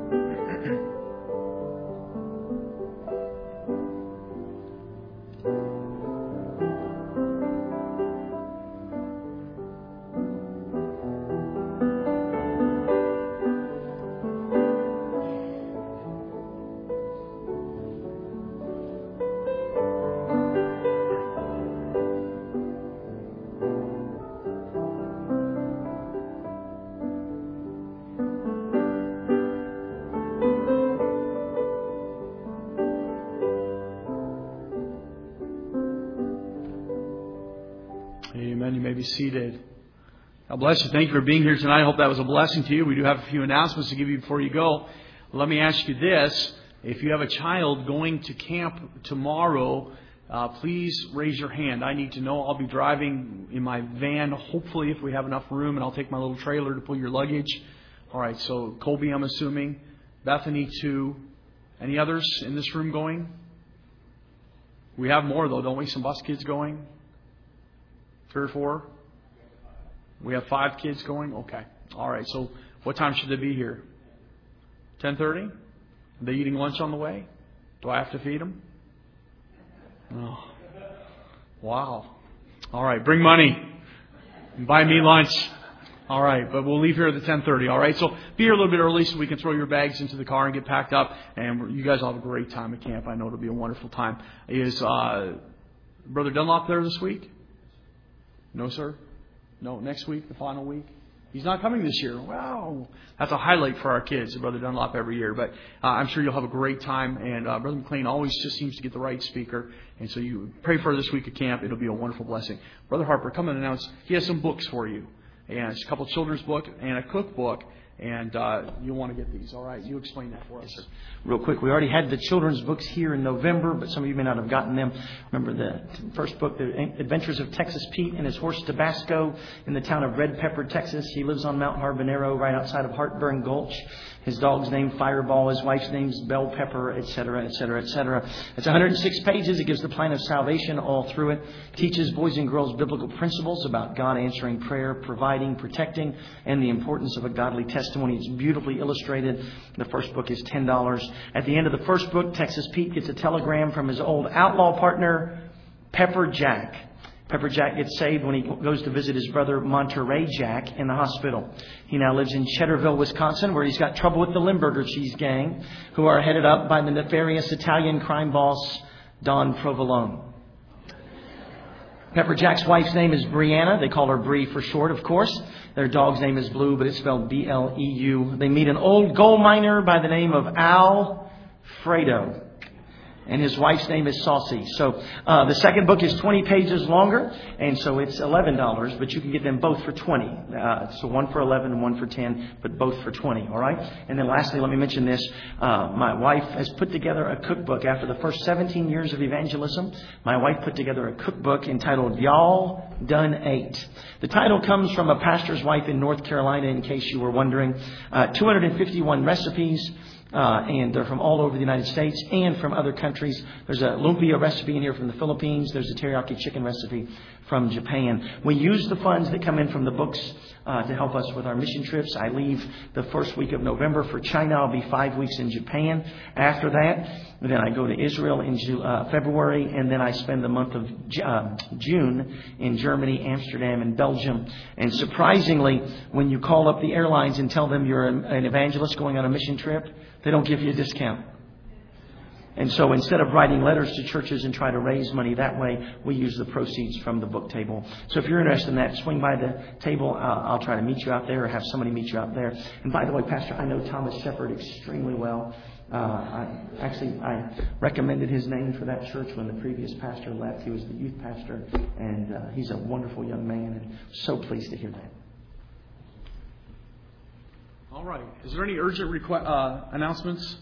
Seated. God bless you. Thank you for being here tonight. I hope that was a blessing to you. We do have a few announcements to give you before you go. Let me ask you this. If you have a child going to camp tomorrow, please raise your hand. I need to know. I'll be driving in my van, hopefully, if we have enough room, and I'll take my little trailer to pull your luggage. All right, so Colby, I'm assuming. Bethany, too. Any others in this room going? We have more, though, don't we? Some bus kids going? 3 or 4? We have 5 kids going? Okay. All right, so what time should they be here? 10:30? Are they eating lunch on the way? Do I have to feed them? Oh. Wow. All right, bring money. Buy me lunch. All right, but we'll leave here at the 10:30. All right, so be here a little bit early so we can throw your bags into the car and get packed up. And you guys will have a great time at camp. I know it'll be a wonderful time. Is Brother Dunlop there this week? No, sir? No, next week, the final week? He's not coming this year. Wow. That's a highlight for our kids, Brother Dunlop, every year. But I'm sure you'll have a great time. And Brother McLean always just seems to get the right speaker. And so you pray for this week at camp. It'll be a wonderful blessing. Brother Harper, come and announce he has some books for you. And it's a couple of children's books and a cookbook. And you'll want to get these. All right, you explain that for us. Yes, sir. Real quick, we already had the children's books here in November, but some of you may not have gotten them. Remember the first book, The Adventures of Texas Pete and his horse Tabasco in the town of Red Pepper, Texas. He lives on Mount Harbonero right outside of Heartburn Gulch. His dog's name Fireball. His wife's name's Bell Pepper, etc., etc., etc. It's 106 pages. It gives the plan of salvation all through it. Teaches boys and girls biblical principles about God answering prayer, providing, protecting, and the importance of a godly testimony. It's beautifully illustrated. The first book is $10. At the end of the first book, Texas Pete gets a telegram from his old outlaw partner, Pepper Jack. Pepper Jack gets saved when he goes to visit his brother Monterey Jack in the hospital. He now lives in Cheddarville, Wisconsin, where he's got trouble with the Limburger Cheese Gang, who are headed up by the nefarious Italian crime boss, Don Provolone. Pepper Jack's wife's name is Brianna. They call her Bree for short, of course. Their dog's name is Blue, but it's spelled B-L-E-U. They meet an old gold miner by the name of Alfredo. And his wife's name is Saucy. So the second book is 20 pages longer, and so it's $11, but you can get them both for $20. So one for $11 and one for $10, but both for $20, all right? And then lastly, let me mention this. My wife has put together a cookbook. After the first 17 years of evangelism, my wife put together a cookbook entitled Y'all Done Ate. The title comes from a pastor's wife in North Carolina, in case you were wondering. 251 recipes. And they're from all over the United States and from other countries. There's a lumpia recipe in here from the Philippines. There's a teriyaki chicken recipe from Japan. We use the funds that come in from the books to help us with our mission trips. I leave the first week of November for China. I'll be 5 weeks in Japan. After that, then I go to Israel in February, and then I spend the month of June in Germany, Amsterdam, and Belgium. And surprisingly, when you call up the airlines and tell them you're an evangelist going on a mission trip, they don't give you a discount. And so instead of writing letters to churches and try to raise money that way, we use the proceeds from the book table. So if you're interested in that, swing by the table. I'll try to meet you out there or have somebody meet you out there. And by the way, Pastor, I know Thomas Shepard extremely well. I recommended his name for that church when the previous pastor left. He was the youth pastor, and he's a wonderful young man, and so pleased to hear that. All right. Is there any urgent announcements?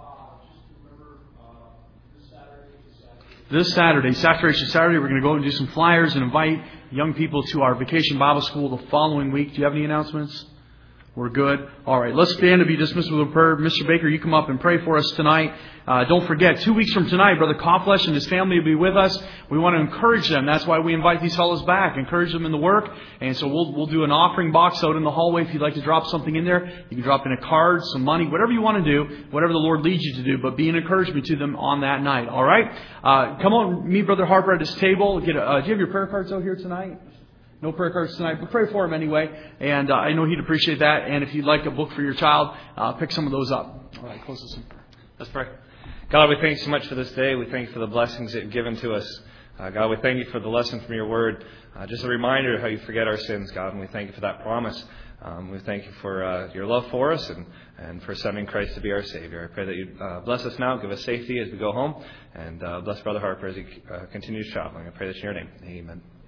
This Saturday, Saturation Saturday, we're going to go and do some flyers and invite young people to our Vacation Bible School the following week. Do you have any announcements? We're good. All right, let's stand to be dismissed with a prayer. Mr. Baker, you come up and pray for us tonight. Don't forget, 2 weeks from tonight, Brother Kauflesh and his family will be with us. We want to encourage them. That's why we invite these fellows back, encourage them in the work. And so we'll do an offering box out in the hallway. If you'd like to drop something in there, you can drop in a card, some money, whatever you want to do, whatever the Lord leads you to do. But be an encouragement to them on that night. All right? Come on, meet Brother Harper at his table. Do you have your prayer cards out here tonight? No prayer cards tonight, but pray for him anyway. And I know he'd appreciate that. And if you'd like a book for your child, pick some of those up. All right, close this in prayer. Let's pray. God, we thank you so much for this day. We thank you for the blessings that you've given to us. God, we thank you for the lesson from your word. Just a reminder of how you forget our sins, God, and we thank you for that promise. We thank you for your love for us and for sending Christ to be our Savior. I pray that you bless us now, give us safety as we go home, and bless Brother Harper as he continues traveling. I pray this in your name. Amen.